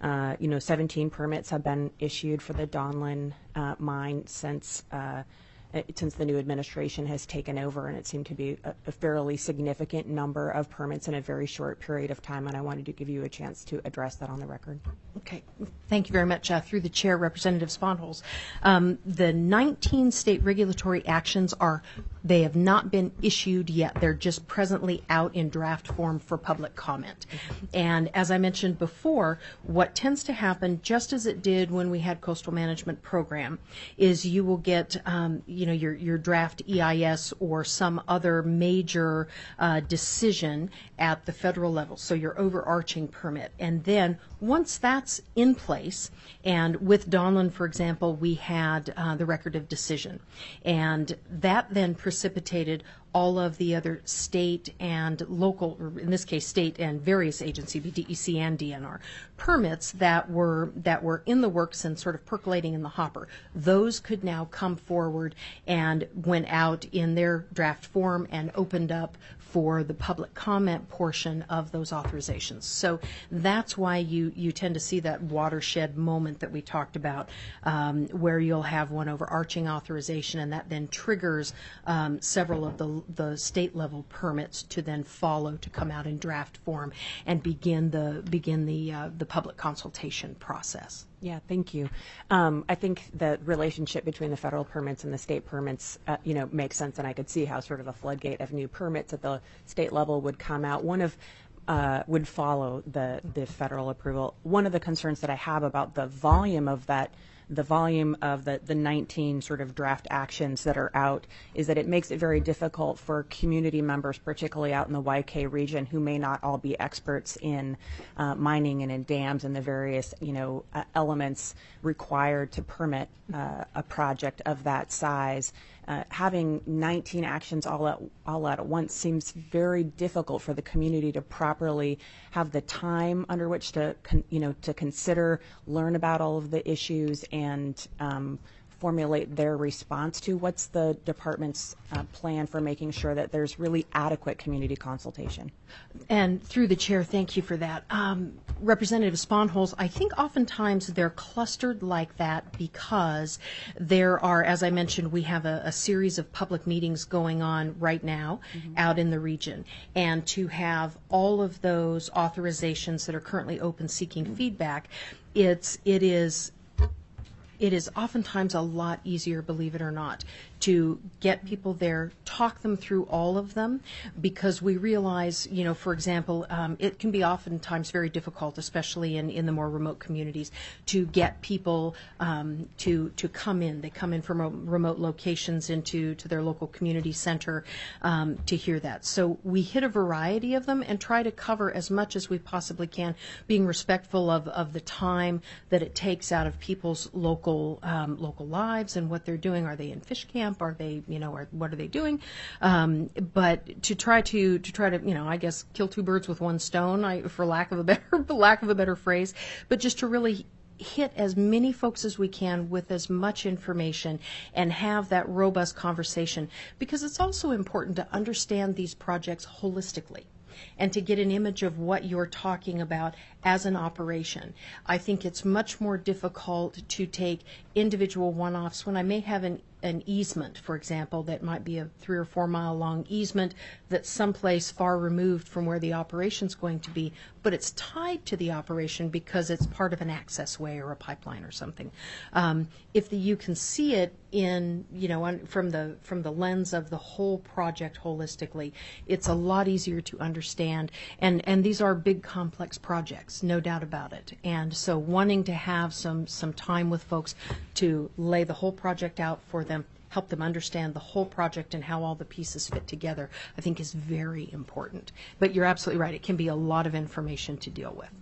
17 permits have been issued for the Donlin mine since the new administration has taken over, and it seemed to be a fairly significant number of permits in a very short period of time, and I wanted to give you a chance to address that on the record. Okay. Thank you very much. Through the chair, Representative Sponholz. The 19 state regulatory actions they have not been issued yet. They're just presently out in draft form for public comment. And as I mentioned before, what tends to happen, just as it did when we had Coastal Management Program, is you will get your draft EIS or some other major decision at the federal level, so your overarching permit. And then once that's in place, and with Donlin, for example, we had the record of decision, and that then precipitated all of the other state and local, or in this case state and various agency, DEC and DNR, permits that were in the works and sort of percolating in the hopper. Those could now come forward and went out in their draft form and opened up for the public comment portion of those authorizations. So that's why you tend to see that watershed moment that we talked about, where you'll have one overarching authorization, and that then triggers several of the state level permits to then follow, to come out in draft form and begin the public consultation process. Yeah, thank you. I think the relationship between the federal permits and the state permits, makes sense, and I could see how sort of a floodgate of new permits at the state level would come out. Would follow the federal approval. One of the concerns that I have about the volume of that the volume of the 19 sort of draft actions that are out is that it makes it very difficult for community members, particularly out in the YK region, who may not all be experts in mining and in dams and the various, elements required to permit a project of that size. Having 19 actions all out at once seems very difficult for the community to properly have the time under which to consider, learn about all of the issues, and formulate their response to. What's the department's plan for making sure that there's really adequate community consultation? And through the chair, thank you for that. Representative Sponholz, I think oftentimes they're clustered like that because there are, as I mentioned, we have a series of public meetings going on right now out in the region. And to have all of those authorizations that are currently open seeking feedback, it is oftentimes a lot easier, believe it or not, to get people there, talk them through all of them, because we realize, for example, it can be oftentimes very difficult, especially in the more remote communities, to get people to come in. They come in from remote locations into their local community center to hear that. So we hit a variety of them and try to cover as much as we possibly can, being respectful of the time that it takes out of people's local lives and what they're doing. Are they in fish camp? Are they, or what are they doing? But to try to, I guess, kill two birds with one stone, for lack of a better phrase, but just to really hit as many folks as we can with as much information and have that robust conversation, because it's also important to understand these projects holistically and to get an image of what you're talking about as an operation. I think it's much more difficult to take individual one-offs when I may have an easement, for example, that might be a 3 or 4 mile long easement that's someplace far removed from where the operation's going to be, but it's tied to the operation because it's part of an access way or a pipeline or something. If you can see it in, from the lens of the whole project holistically, it's a lot easier to understand. And these are big, complex projects, no doubt about it. And so wanting to have some time with folks to lay the whole project out for them, help them understand the whole project and how all the pieces fit together, I think is very important. But you're absolutely right. It can be a lot of information to deal with.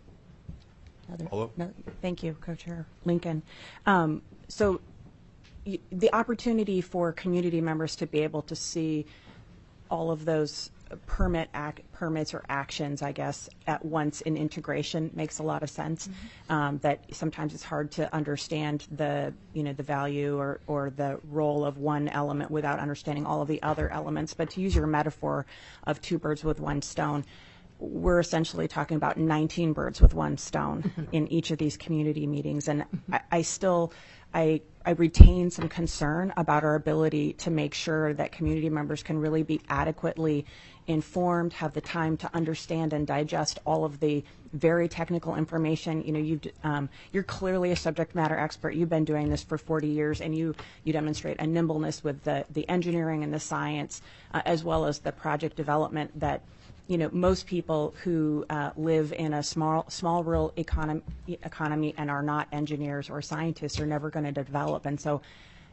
No, thank you, Co-Chair Lincoln. So the opportunity for community members to be able to see all of those permits or actions, I guess, at once in integration makes a lot of sense. That sometimes it's hard to understand the value or the role of one element without understanding all of the other elements. But to use your metaphor of two birds with one stone, we're essentially talking about 19 birds with one stone in each of these community meetings. And I retain some concern about our ability to make sure that community members can really be adequately informed, have the time to understand and digest all of the very technical information. You're clearly a subject matter expert. You've been doing this for 40 years, and you demonstrate a nimbleness with the engineering and the science, as well as the project development that most people who live in a small rural economy and are not engineers or scientists are never going to develop. And so,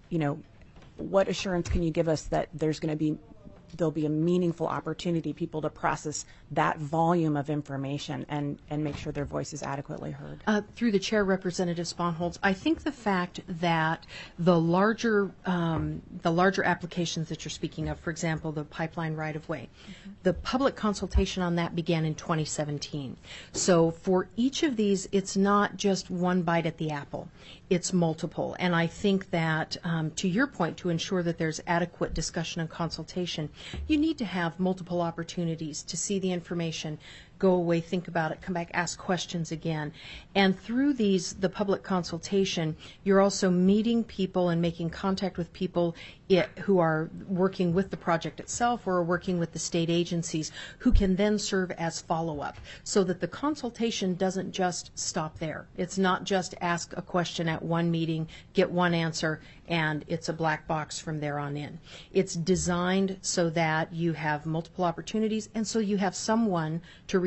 what assurance can you give us that there'll be a meaningful opportunity people to process that volume of information and make sure their voice is adequately heard? Through the chair, Representative Sponholz, I think the fact that the larger applications that you're speaking of, for example, the pipeline right-of-way, the public consultation on that began in 2017. So for each of these, it's not just one bite at the apple. It's multiple. And I think that, to your point, to ensure that there's adequate discussion and consultation, you need to have multiple opportunities to see the information, go away, think about it, come back, ask questions again. And through the public consultation, you're also meeting people and making contact with people who are working with the project itself or are working with the state agencies, who can then serve as follow-up, so that the consultation doesn't just stop there. It's not just ask a question at one meeting, get one answer, and it's a black box from there on in. It's designed so that you have multiple opportunities, and so you have someone to reach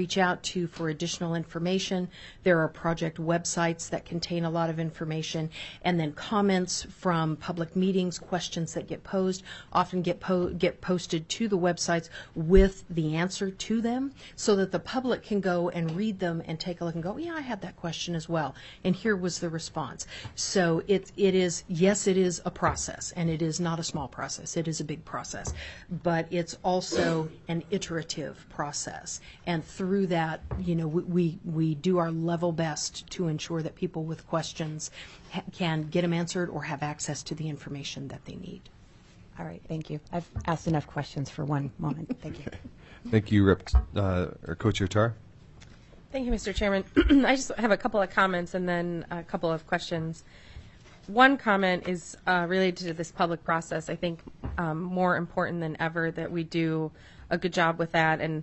reach out to for additional information. There are project websites that contain a lot of information, and then comments from public meetings, questions that get posed, often get posted to the websites with the answer to them, so that the public can go and read them and take a look and go, yeah, I had that question as well, and here was the response. So it is, yes, it is a process, and it is not a small process. It is a big process, but it's also an iterative process. And through that, we do our level best to ensure that people with questions can get them answered or have access to the information that they need. All right, thank you. I've asked enough questions for one moment. Thank you. Thank you, Co-Chair Tar. Thank you, Mr. Chairman. I just have a couple of comments and then a couple of questions. One comment is related to this public process. I think more important than ever that we do a good job with that. And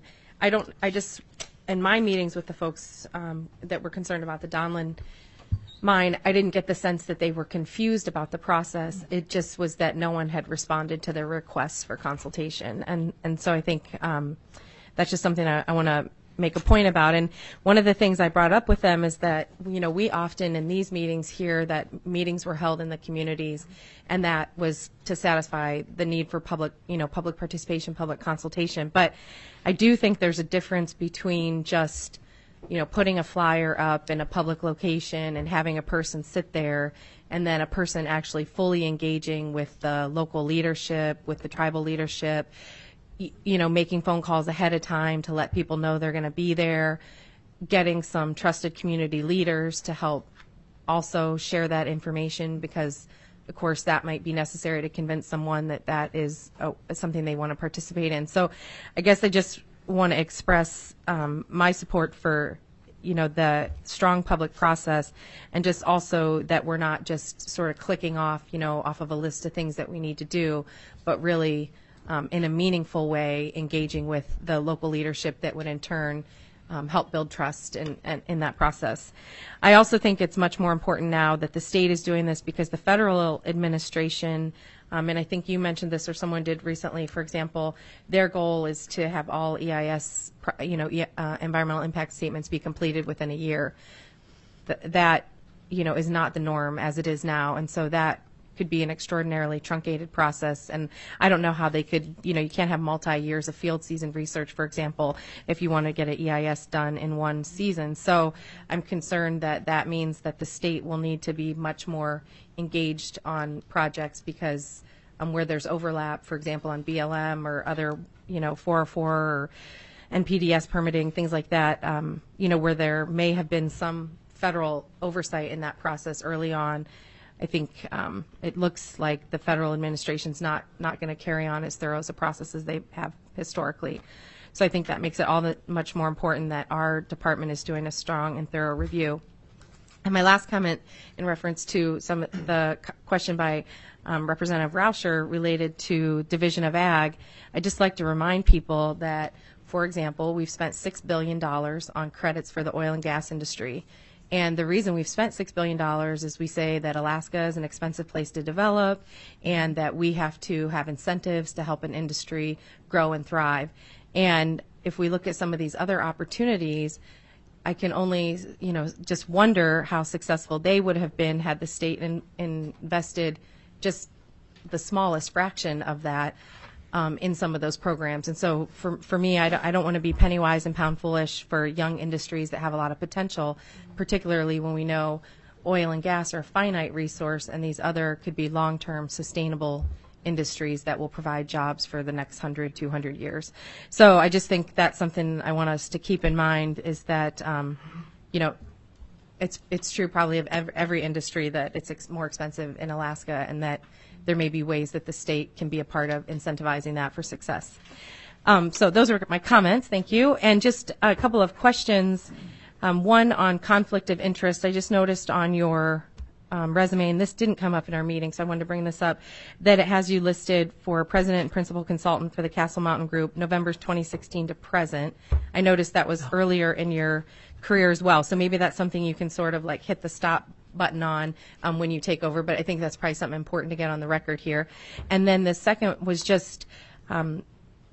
in my meetings with the folks that were concerned about the Donlin mine, I didn't get the sense that they were confused about the process. It just was that no one had responded to their requests for consultation. And so I think that's just something I want to make a point about. And one of the things I brought up with them is that, we often in these meetings hear that meetings were held in the communities, and that was to satisfy the need for public participation, public consultation. But I do think there's a difference between just, putting a flyer up in a public location and having a person sit there, and then a person actually fully engaging with the local leadership, with the tribal leadership, making phone calls ahead of time to let people know they're going to be there, getting some trusted community leaders to help also share that information, because, of course, that might be necessary to convince someone that is something they want to participate in. So I guess I just want to express my support for, the strong public process, and just also that we're not just sort of clicking off of a list of things that we need to do, but really in a meaningful way, engaging with the local leadership that would in turn help build trust in that process. I also think it's much more important now that the state is doing this, because the federal administration, and I think you mentioned this or someone did recently, for example, their goal is to have all EIS, environmental impact statements be completed within a year. That is not the norm as it is now, and so that could be an extraordinarily truncated process. And I don't know how they could, you can't have multi-years of field season research, for example, if you want to get an EIS done in one season. So I'm concerned that that means that the state will need to be much more engaged on projects, because where there's overlap, for example, on BLM or other, 404 or NPDES permitting, things like that, where there may have been some federal oversight in that process early on, I think it looks like the federal administration's not going to carry on as thorough as a process as they have historically. So I think that makes it all that much more important that our department is doing a strong and thorough review. And my last comment in reference to some of the question by Representative Rauscher related to Division of Ag, I'd just like to remind people that, for example, we've spent $6 billion on credits for the oil and gas industry. And the reason we've spent $6 billion is we say that Alaska is an expensive place to develop, and that we have to have incentives to help an industry grow and thrive. And if we look at some of these other opportunities, I can only, just wonder how successful they would have been had the state invested just the smallest fraction of that in some of those programs. And so for me, I don't want to be penny wise and pound foolish for young industries that have a lot of potential, particularly when we know oil and gas are a finite resource, and these other could be long-term sustainable industries that will provide jobs for the next 100, 200 years. So I just think that's something I want us to keep in mind, is that, it's true probably of every industry that it's more expensive in Alaska, and that there may be ways that the state can be a part of incentivizing that for success. So those are my comments. Thank you. And just a couple of questions. One on conflict of interest. I just noticed on your resume, and this didn't come up in our meeting, so I wanted to bring this up, that it has you listed for president and principal consultant for the Castle Mountain Group, November 2016 to present. I noticed that was earlier in your career as well, so maybe that's something you can sort of like hit the stop button on when you take over, but I think that's probably something important to get on the record here. And then the second was just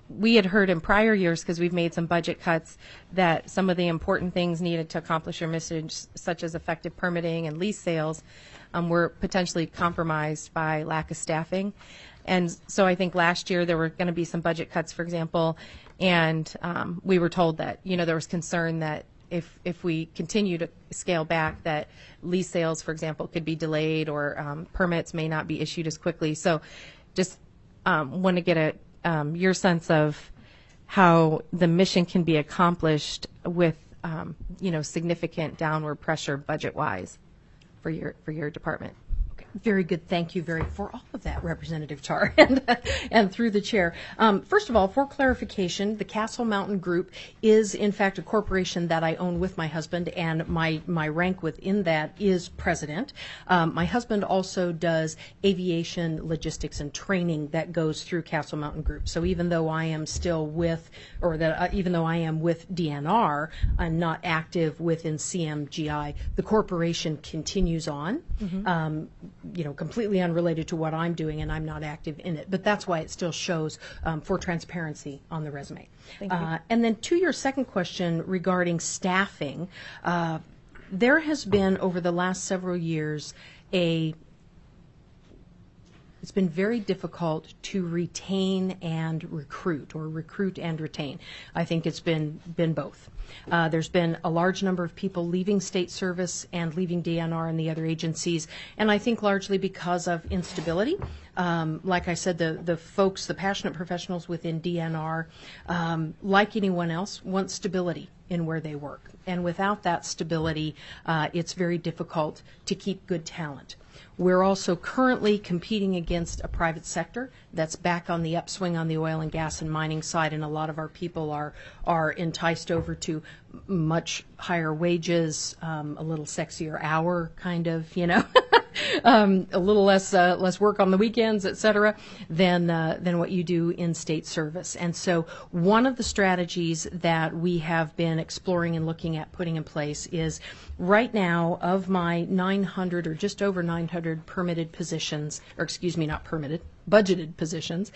we had heard in prior years, because we've made some budget cuts, that some of the important things needed to accomplish your mission, such as effective permitting and lease sales, were potentially compromised by lack of staffing. And so I think last year there were going to be some budget cuts, for example, and we were told that, there was concern that if we continue to scale back, that lease sales, for example, could be delayed, or permits may not be issued as quickly. So just want to get your sense of how the mission can be accomplished with, significant downward pressure budget-wise for your department. Very good. Thank you for all of that, Representative Tarr, and through the chair. First of all, for clarification, the Castle Mountain Group is, in fact, a corporation that I own with my husband, and my rank within that is president. My husband also does aviation logistics and training that goes through Castle Mountain Group. So even though I am still with, even though I am with DNR, I'm not active within CMGI. The corporation continues on. Completely unrelated to what I'm doing, and I'm not active in it. But that's why it still shows for transparency on the resume. Thank you. And then to your second question regarding staffing, there has been over the last several years it's been very difficult to retain and recruit, or recruit and retain. I think it's been both. There's been a large number of people leaving state service and leaving DNR and the other agencies, and I think largely because of instability. Like I said, the folks, the passionate professionals within DNR, like anyone else, want stability in where they work. And without that stability, it's very difficult to keep good talent. We're also currently competing against a private sector that's back on the upswing on the oil and gas and mining side, and a lot of our people are enticed over to much higher wages, a little sexier hour, kind of, a little less work on the weekends, et cetera, than what you do in state service. And so one of the strategies that we have been exploring and looking at putting in place is, right now, of my 900 or just over 900 permitted positions, or excuse me, not permitted, budgeted positions,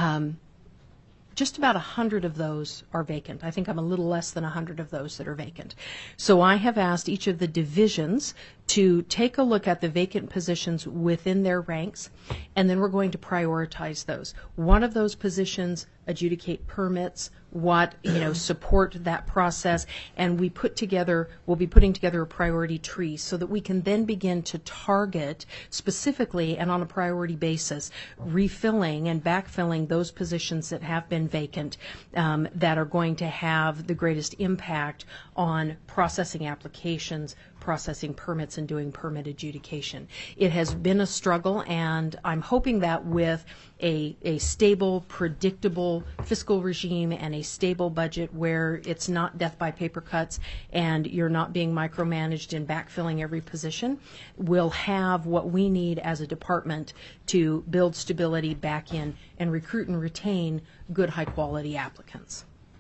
just about 100 of those are vacant. I think I'm a little less than 100 of those that are vacant. So I have asked each of the divisions to take a look at the vacant positions within their ranks, and then we're going to prioritize those. One of those positions, adjudicate permits, support that process, and we'll be putting together a priority tree so that we can then begin to target specifically and on a priority basis, refilling and backfilling those positions that have been vacant, that are going to have the greatest impact on processing applications, processing permits, and doing permit adjudication. It has been a struggle, and I'm hoping that with a stable, predictable fiscal regime and a stable budget where it's not death by paper cuts and you're not being micromanaged in backfilling every position, we'll have what we need as a department to build stability back in and recruit and retain good, high-quality applicants.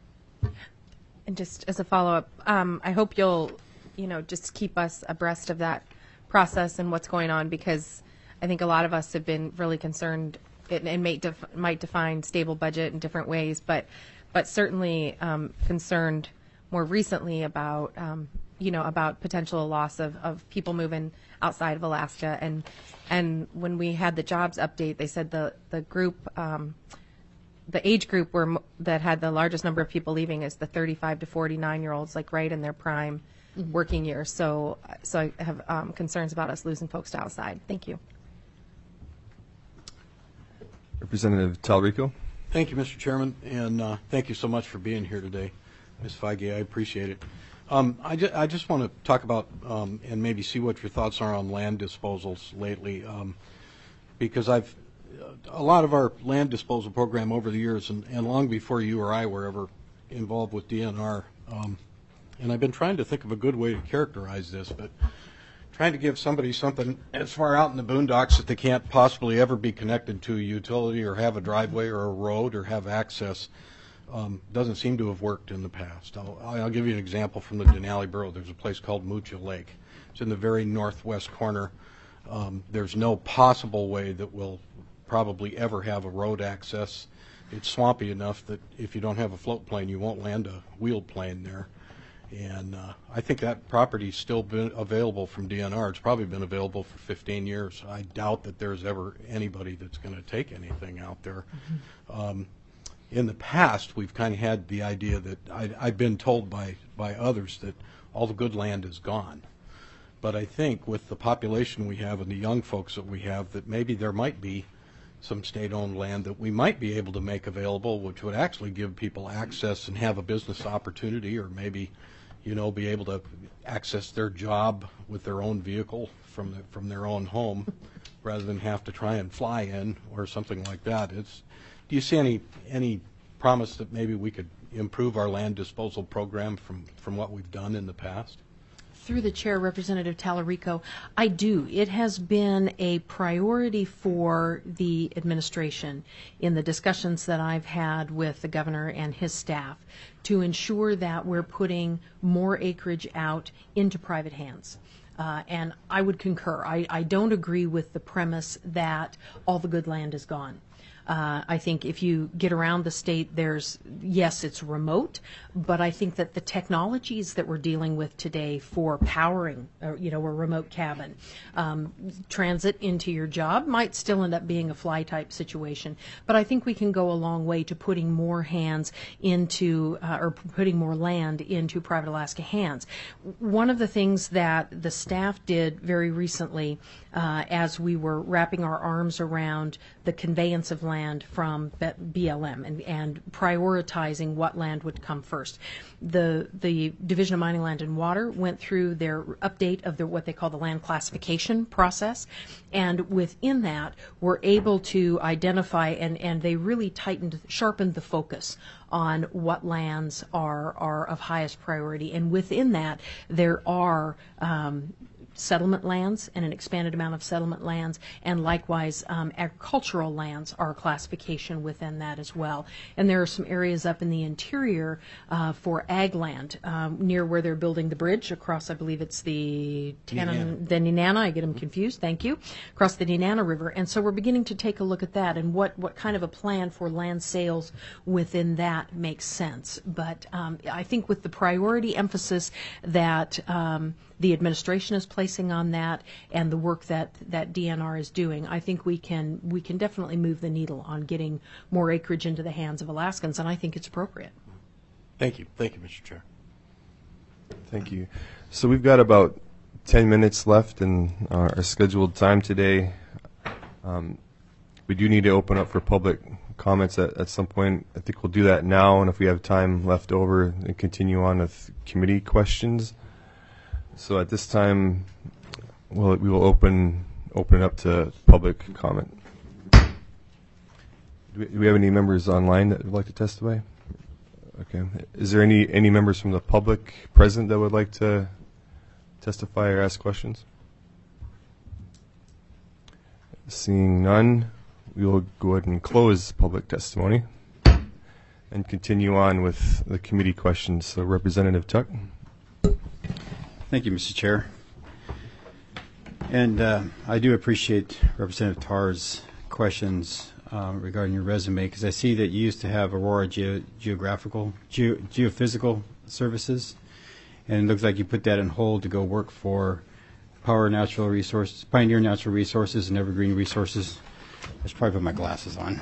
And just as a follow-up, I hope you'll just keep us abreast of that process and what's going on, because I think a lot of us have been really concerned and might define stable budget in different ways, but certainly concerned more recently about about potential loss of people moving outside of Alaska. And when we had the jobs update, they said the group, the age group that had the largest number of people leaving is the 35 to 49-year-olds, like right in their prime working years. So I have concerns about us losing folks to outside. Thank you. Representative Talrico. Thank you, Mr. Chairman, and thank you so much for being here today, Ms. Feige. I appreciate it. I just want to talk about and maybe see what your thoughts are on land disposals lately, because a lot of our land disposal program over the years, and long before you or I were ever involved with DNR, and I've been trying to think of a good way to characterize this, but trying to give somebody something as far out in the boondocks that they can't possibly ever be connected to a utility or have a driveway or a road or have access doesn't seem to have worked in the past. I'll give you an example from the Denali Borough. There's a place called Mucha Lake. It's in the very northwest corner. There's no possible way that we'll probably ever have a road access. it's swampy enough that if you don't have a float plane, you won't land a wheeled plane there. And I think that property's still been available from DNR. It's probably been available for 15 years. I doubt that there's ever anybody that's going to take anything out there. In the past, we've kind of had the idea that I've been told by others that all the good land is gone. But I think with the population we have and the young folks that we have, that maybe there might be some state-owned land that we might be able to make available, which would actually give people access and have a business opportunity, or maybe, be able to access their job with their own vehicle from their own home, rather than have to try and fly in or something like that. Do you see any promise that maybe we could improve our land disposal program from what we've done in the past? Through the chair, Representative Tallarico, I do. It has been a priority for the administration in the discussions that I've had with the governor and his staff to ensure that we're putting more acreage out into private hands. And I would concur. I don't agree with the premise that all the good land is gone. I think if you get around the state, yes, it's remote, but I think that the technologies that we're dealing with today for powering, a remote cabin, transit into your job might still end up being a fly type situation. But I think we can go a long way to putting more hands into, or putting more land into private Alaska hands. One of the things that the staff did very recently, as we were wrapping our arms around the conveyance of land from BLM and prioritizing what land would come first. The Division of Mining, Land and Water went through their update of what they call the land classification process, and within that were able to identify, and they really sharpened the focus on what lands are of highest priority. And within that, there are settlement lands and an expanded amount of settlement lands, and likewise agricultural lands are a classification within that as well. And there are some areas up in the interior for ag land near where they're building the bridge across, I believe it's the Nenana, I get them confused, thank you, across the Nenana River. And so we're beginning to take a look at that and what kind of a plan for land sales within that makes sense. But I think with the priority emphasis that the administration is placing on that and the work that DNR is doing, I think we can definitely move the needle on getting more acreage into the hands of Alaskans, and I think it's appropriate. Thank you, Mr. Chair. Thank you. So we've got about 10 minutes left in our scheduled time today. We do need to open up for public comments at some point. I think we'll do that now, and if we have time left over, and continue on with committee questions. So at this time, we will open it up to public comment. Do we have any members online that would like to testify? Okay. Is there any members from the public present that would like to testify or ask questions? Seeing none, we will go ahead and close public testimony and continue on with the committee questions. So Representative Tuck. Thank you, Mr. Chair. And I do appreciate Representative Tarr's questions regarding your resume, because I see that you used to have Aurora Geophysical Services, and it looks like you put that on hold to go work for Pioneer Natural Resources and Evergreen Resources. I should probably put my glasses on.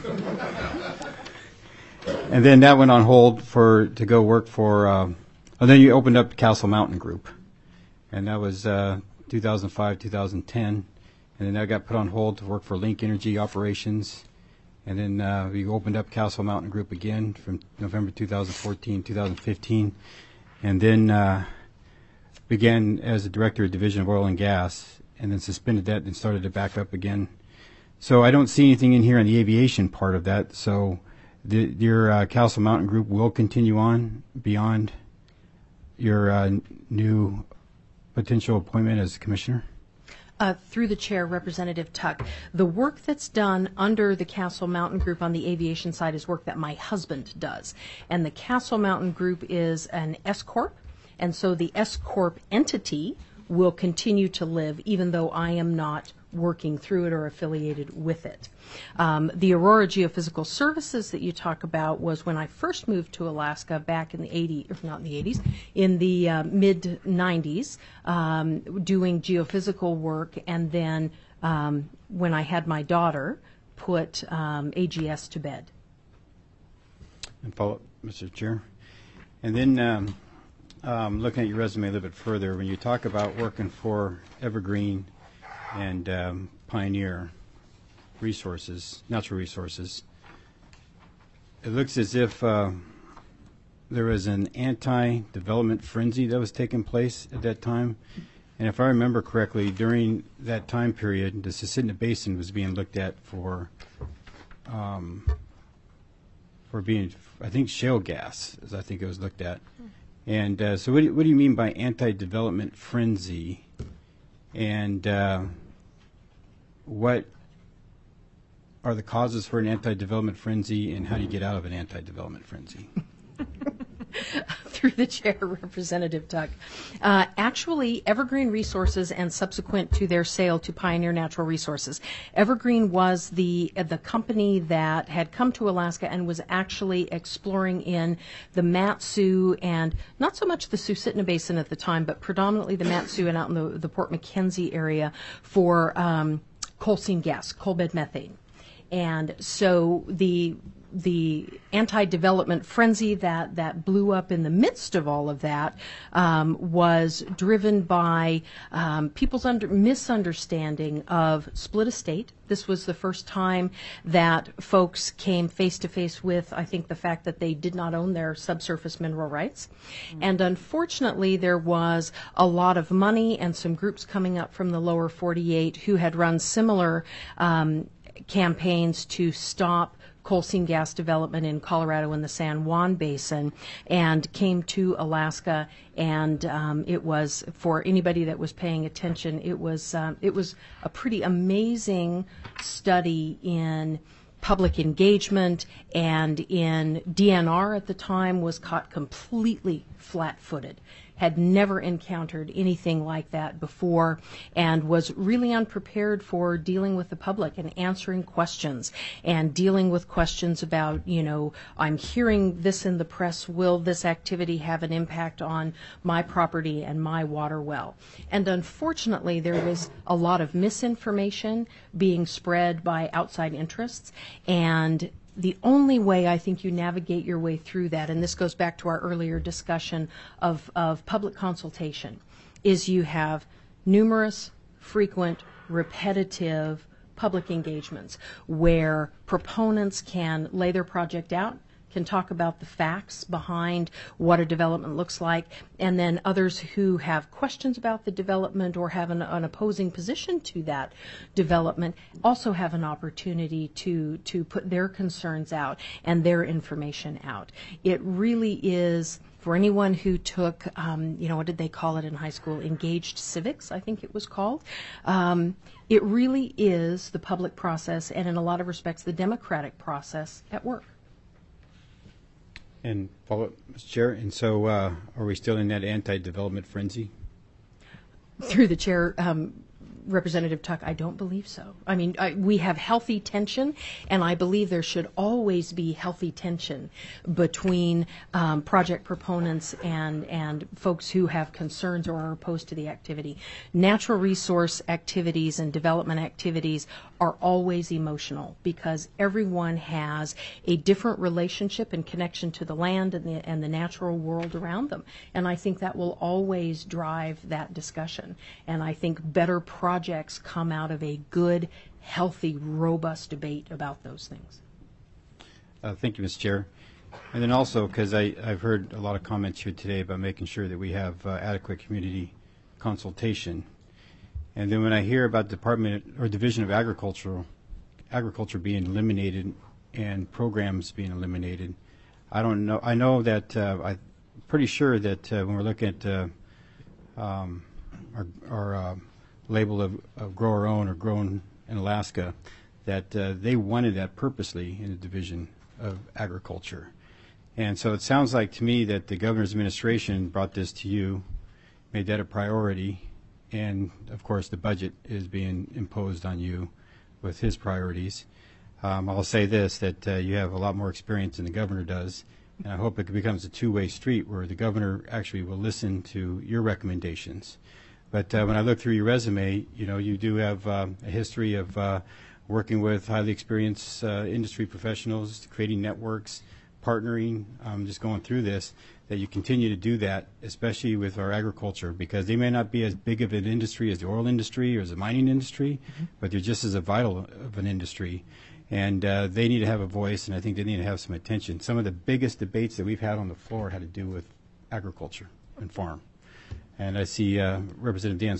And then that went on hold to go work for, and then you opened up Castle Mountain Group, and that was 2005, 2010, and then that got put on hold to work for Link Energy Operations, and then we opened up Castle Mountain Group again from November 2014, 2015, and then began as a director of Division of Oil and Gas, and then suspended that and started it back up again. So I don't see anything in here on the aviation part of that, so your Castle Mountain Group will continue on beyond your new potential appointment as commissioner? Through the chair, Representative Tuck, the work that's done under the Castle Mountain Group on the aviation side is work that my husband does. And the Castle Mountain Group is an S-Corp, and so the S-Corp entity will continue to live even though I am not working through it or affiliated with it. The Aurora Geophysical Services that you talk about was when I first moved to Alaska back in the 80s, or not in the 80s, in the mid-90s, doing geophysical work, and then when I had my daughter, put AGS to bed. And follow up, Mr. Chair. And then looking at your resume a little bit further, when you talk about working for Evergreen and Pioneer Resources, Natural Resources, it looks as if there was an anti-development frenzy that was taking place at that time. And if I remember correctly, during that time period, the Susitna Basin was being looked at for being, I think, shale gas, as I think it was looked at. And so what do you mean by anti-development frenzy? And what are the causes for an anti-development frenzy, and how do you get out of an anti-development frenzy? Through the chair, Representative Tuck. Actually, Evergreen Resources, and subsequent to their sale to Pioneer Natural Resources, Evergreen was the company that had come to Alaska and was actually exploring in the Mat-Su, and not so much the Susitna Basin at the time, but predominantly the Mat-Su and out in the Port Mackenzie area for coal seam gas, coal bed methane. And so the anti-development frenzy that blew up in the midst of all of that was driven by people's misunderstanding of split estate. This was the first time that folks came face to face with, I think, the fact that they did not own their subsurface mineral rights. And unfortunately, there was a lot of money and some groups coming up from the lower 48 who had run similar campaigns to stop coal seam gas development in Colorado in the San Juan Basin, and came to Alaska. And it was, for anybody that was paying attention, it was a pretty amazing study in public engagement, and in DNR at the time was caught completely flat-footed, had never encountered anything like that before, and was really unprepared for dealing with the public and answering questions, and dealing with questions about, I'm hearing this in the press, will this activity have an impact on my property and my water well? And unfortunately, there was a lot of misinformation being spread by outside interests, and the only way I think you navigate your way through that, and this goes back to our earlier discussion of public consultation, is you have numerous, frequent, repetitive public engagements where proponents can lay their project out, can talk about the facts behind what a development looks like, and then others who have questions about the development or have an opposing position to that development also have an opportunity to put their concerns out and their information out. It really is, for anyone who took, what did they call it in high school? Engaged civics, I think it was called. It really is the public process, and in a lot of respects, the democratic process at work. And follow up, Mr. Chair. And so are we still in that anti-development frenzy? Through the chair, Representative Tuck, I don't believe so. I mean, we have healthy tension, and I believe there should always be healthy tension between project proponents and folks who have concerns or are opposed to the activity. Natural resource activities and development activities are always emotional because everyone has a different relationship and connection to the land and the natural world around them. And I think that will always drive that discussion. And I think better projects come out of a good, healthy, robust debate about those things. Thank you, Mr. Chair. And then also, because I've heard a lot of comments here today about making sure that we have adequate community consultation. And then when I hear about Department or Division of Agriculture being eliminated and programs being eliminated, I don't know. I know that I'm pretty sure that when we're looking at our label of grower owned or grown in Alaska, that they wanted that purposely in the Division of Agriculture. And so it sounds like to me that the governor's administration brought this to you, made that a priority, and of course the budget is being imposed on you with his priorities. I'll say this, that you have a lot more experience than the governor does, and I hope it becomes a two-way street where the governor actually will listen to your recommendations. But when I look through your resume, you do have a history of working with highly experienced industry professionals, creating networks, partnering, just going through this, that you continue to do that, especially with our agriculture, because they may not be as big of an industry as the oil industry or as the mining industry, but they're just as vital of an industry. And they need to have a voice, and I think they need to have some attention. Some of the biggest debates that we've had on the floor had to do with agriculture and farm. And I see Representative Dan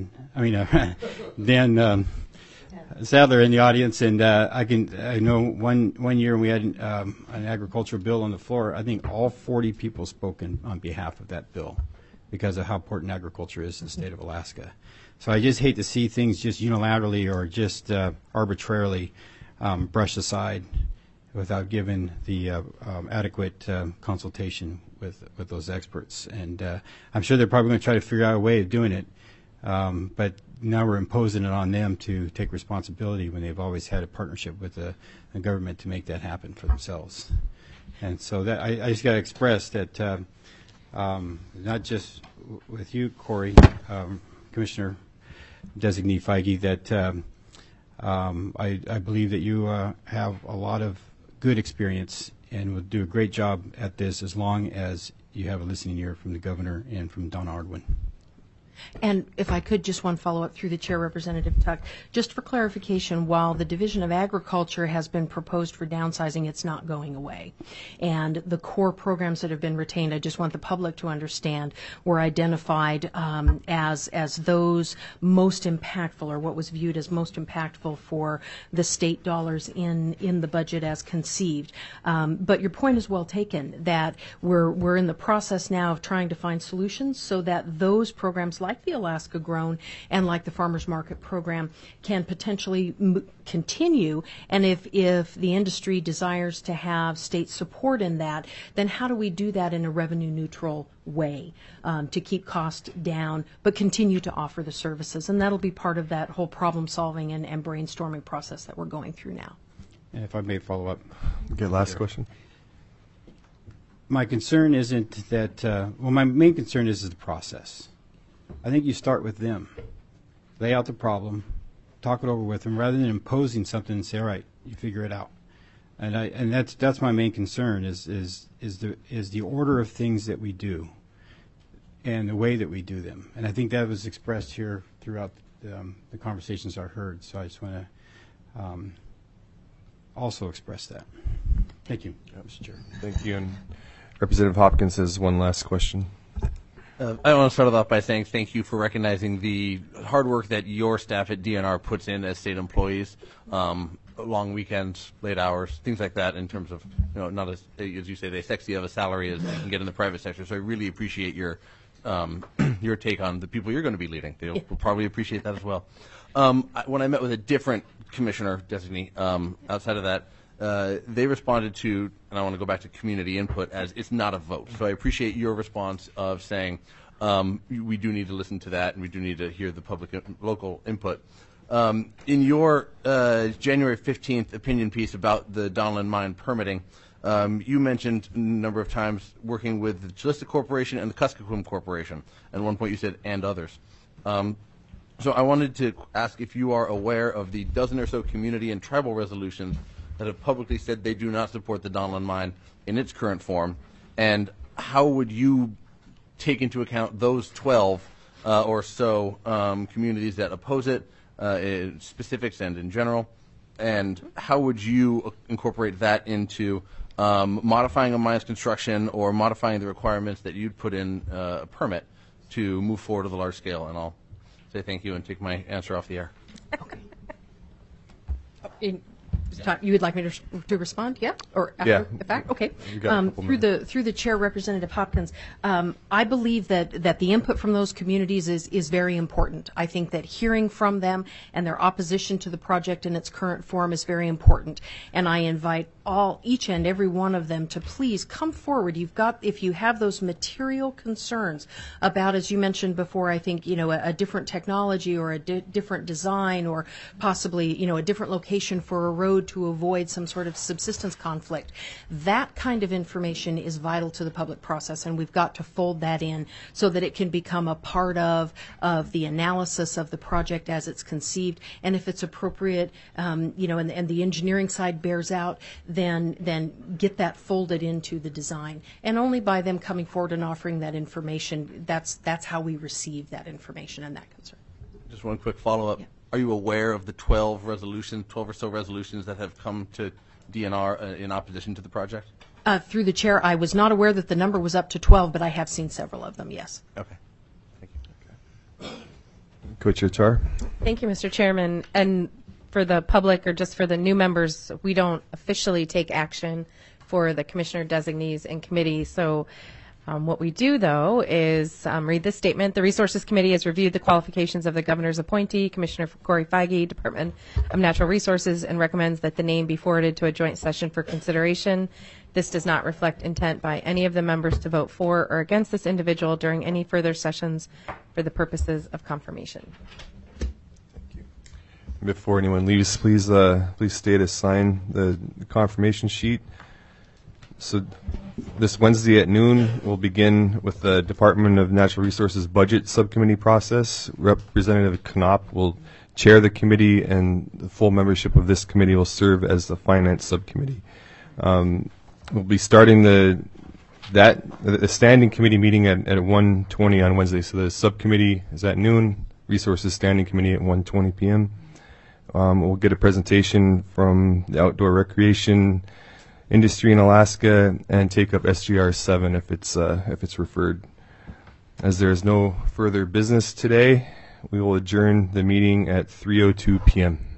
Sadler in the audience, and I know one year we had an agricultural bill on the floor. I think all 40 people spoke on behalf of that bill because of how important agriculture is in the state of Alaska. So I just hate to see things just unilaterally or just arbitrarily brushed aside without giving the adequate consultation with those experts. And I'm sure they're probably going to try to figure out a way of doing it. But now we're imposing it on them to take responsibility when they've always had a partnership with the government to make that happen for themselves. And so that I just got to express that not just with you, Corey, Commissioner Designee Feige, that I believe that you have a lot of good experience and will do a great job at this as long as you have a listening ear from the governor and from Don Ardwin. And if I could, just one follow-up through the chair, Representative Tuck. Just for clarification, while the Division of Agriculture has been proposed for downsizing, it's not going away. And the core programs that have been retained, I just want the public to understand, were identified as those most impactful, or what was viewed as most impactful for the state dollars in the budget as conceived. But your point is well taken, that we're in the process now of trying to find solutions so that those programs like the Alaska Grown and like the Farmers Market Program can potentially continue. And if the industry desires to have state support in that, then how do we do that in a revenue neutral way to keep costs down but continue to offer the services? And that'll be part of that whole problem solving and brainstorming process that we're going through now. And if I may follow up. Okay, last question. My concern isn't that, my main concern is the process. I think you start with them, lay out the problem, talk it over with them, rather than imposing something and say, all right, you figure it out. And that's my main concern is the order of things that we do and the way that we do them. And I think that was expressed here throughout the conversations I heard. So I just want to also express that. Thank you, Mr. Chair. Thank you. And Representative Hopkins has one last question. I want to start off by saying thank you for recognizing the hard work that your staff at DNR puts in as state employees, long weekends, late hours, things like that, in terms of, not as you say, they sexy of a salary as you can get in the private sector. So I really appreciate your take on the people you're going to be leading. They'll probably appreciate that as well. When I met with a different commissioner designee outside of that, they responded to, and I want to go back to community input, as it's not a vote. So I appreciate your response of saying we do need to listen to that and we do need to hear the public local input. In your January 15th opinion piece about the Donlin Mine permitting, you mentioned a number of times working with the Calista Corporation and the Kuskokwim Corporation. And at one point you said, and others. So I wanted to ask if you are aware of the dozen or so community and tribal resolutions that have publicly said they do not support the Donlin Mine in its current form, and how would you take into account those 12 or so communities that oppose it, in specifics and in general, and how would you incorporate that into modifying a mine's construction or modifying the requirements that you'd put in a permit to move forward to the large scale? And I'll say thank you and take my answer off the air. You would like me to respond? Yeah, or after Yeah. the fact? Okay. You got a couple Through the chair, Representative Hopkins, I believe that the input from those communities is very important. I think that hearing from them and their opposition to the project in its current form is very important. And I invite each and every one of them to please come forward. If you have those material concerns about, as you mentioned before, I think, a different technology or a different design or possibly, a different location for a road to avoid some sort of subsistence conflict. That kind of information is vital to the public process, and we've got to fold that in so that it can become a part of the analysis of the project as it's conceived. And if it's appropriate, and the engineering side bears out, then get that folded into the design. And only by them coming forward and offering that information, that's how we receive that information and that concern. Just one quick follow-up. Yeah. Are you aware of the 12 or so resolutions that have come to DNR in opposition to the project? Through the chair, I was not aware that the number was up to 12, but I have seen several of them, yes. Okay. Thank you. Co-Chair Char? Thank you, Mr. Chairman. And for the public or just for the new members, we don't officially take action for the commissioner designees and committee. So what we do, though, is read this statement. The Resources Committee has reviewed the qualifications of the governor's appointee, Commissioner Corey Feige, Department of Natural Resources, and recommends that the name be forwarded to a joint session for consideration. This does not reflect intent by any of the members to vote for or against this individual during any further sessions for the purposes of confirmation. Before anyone leaves, please stay to sign the confirmation sheet. So this Wednesday at noon, we'll begin with the Department of Natural Resources Budget Subcommittee process. Representative Knopp will chair the committee, and the full membership of this committee will serve as the Finance Subcommittee. We'll be starting the standing committee meeting at 1:20 on Wednesday. So the subcommittee is at noon, Resources Standing Committee at 1:20 p.m. We'll get a presentation from the outdoor recreation industry in Alaska and take up SGR 7 if it's referred. As there is no further business today, we will adjourn the meeting at 3:02 p.m.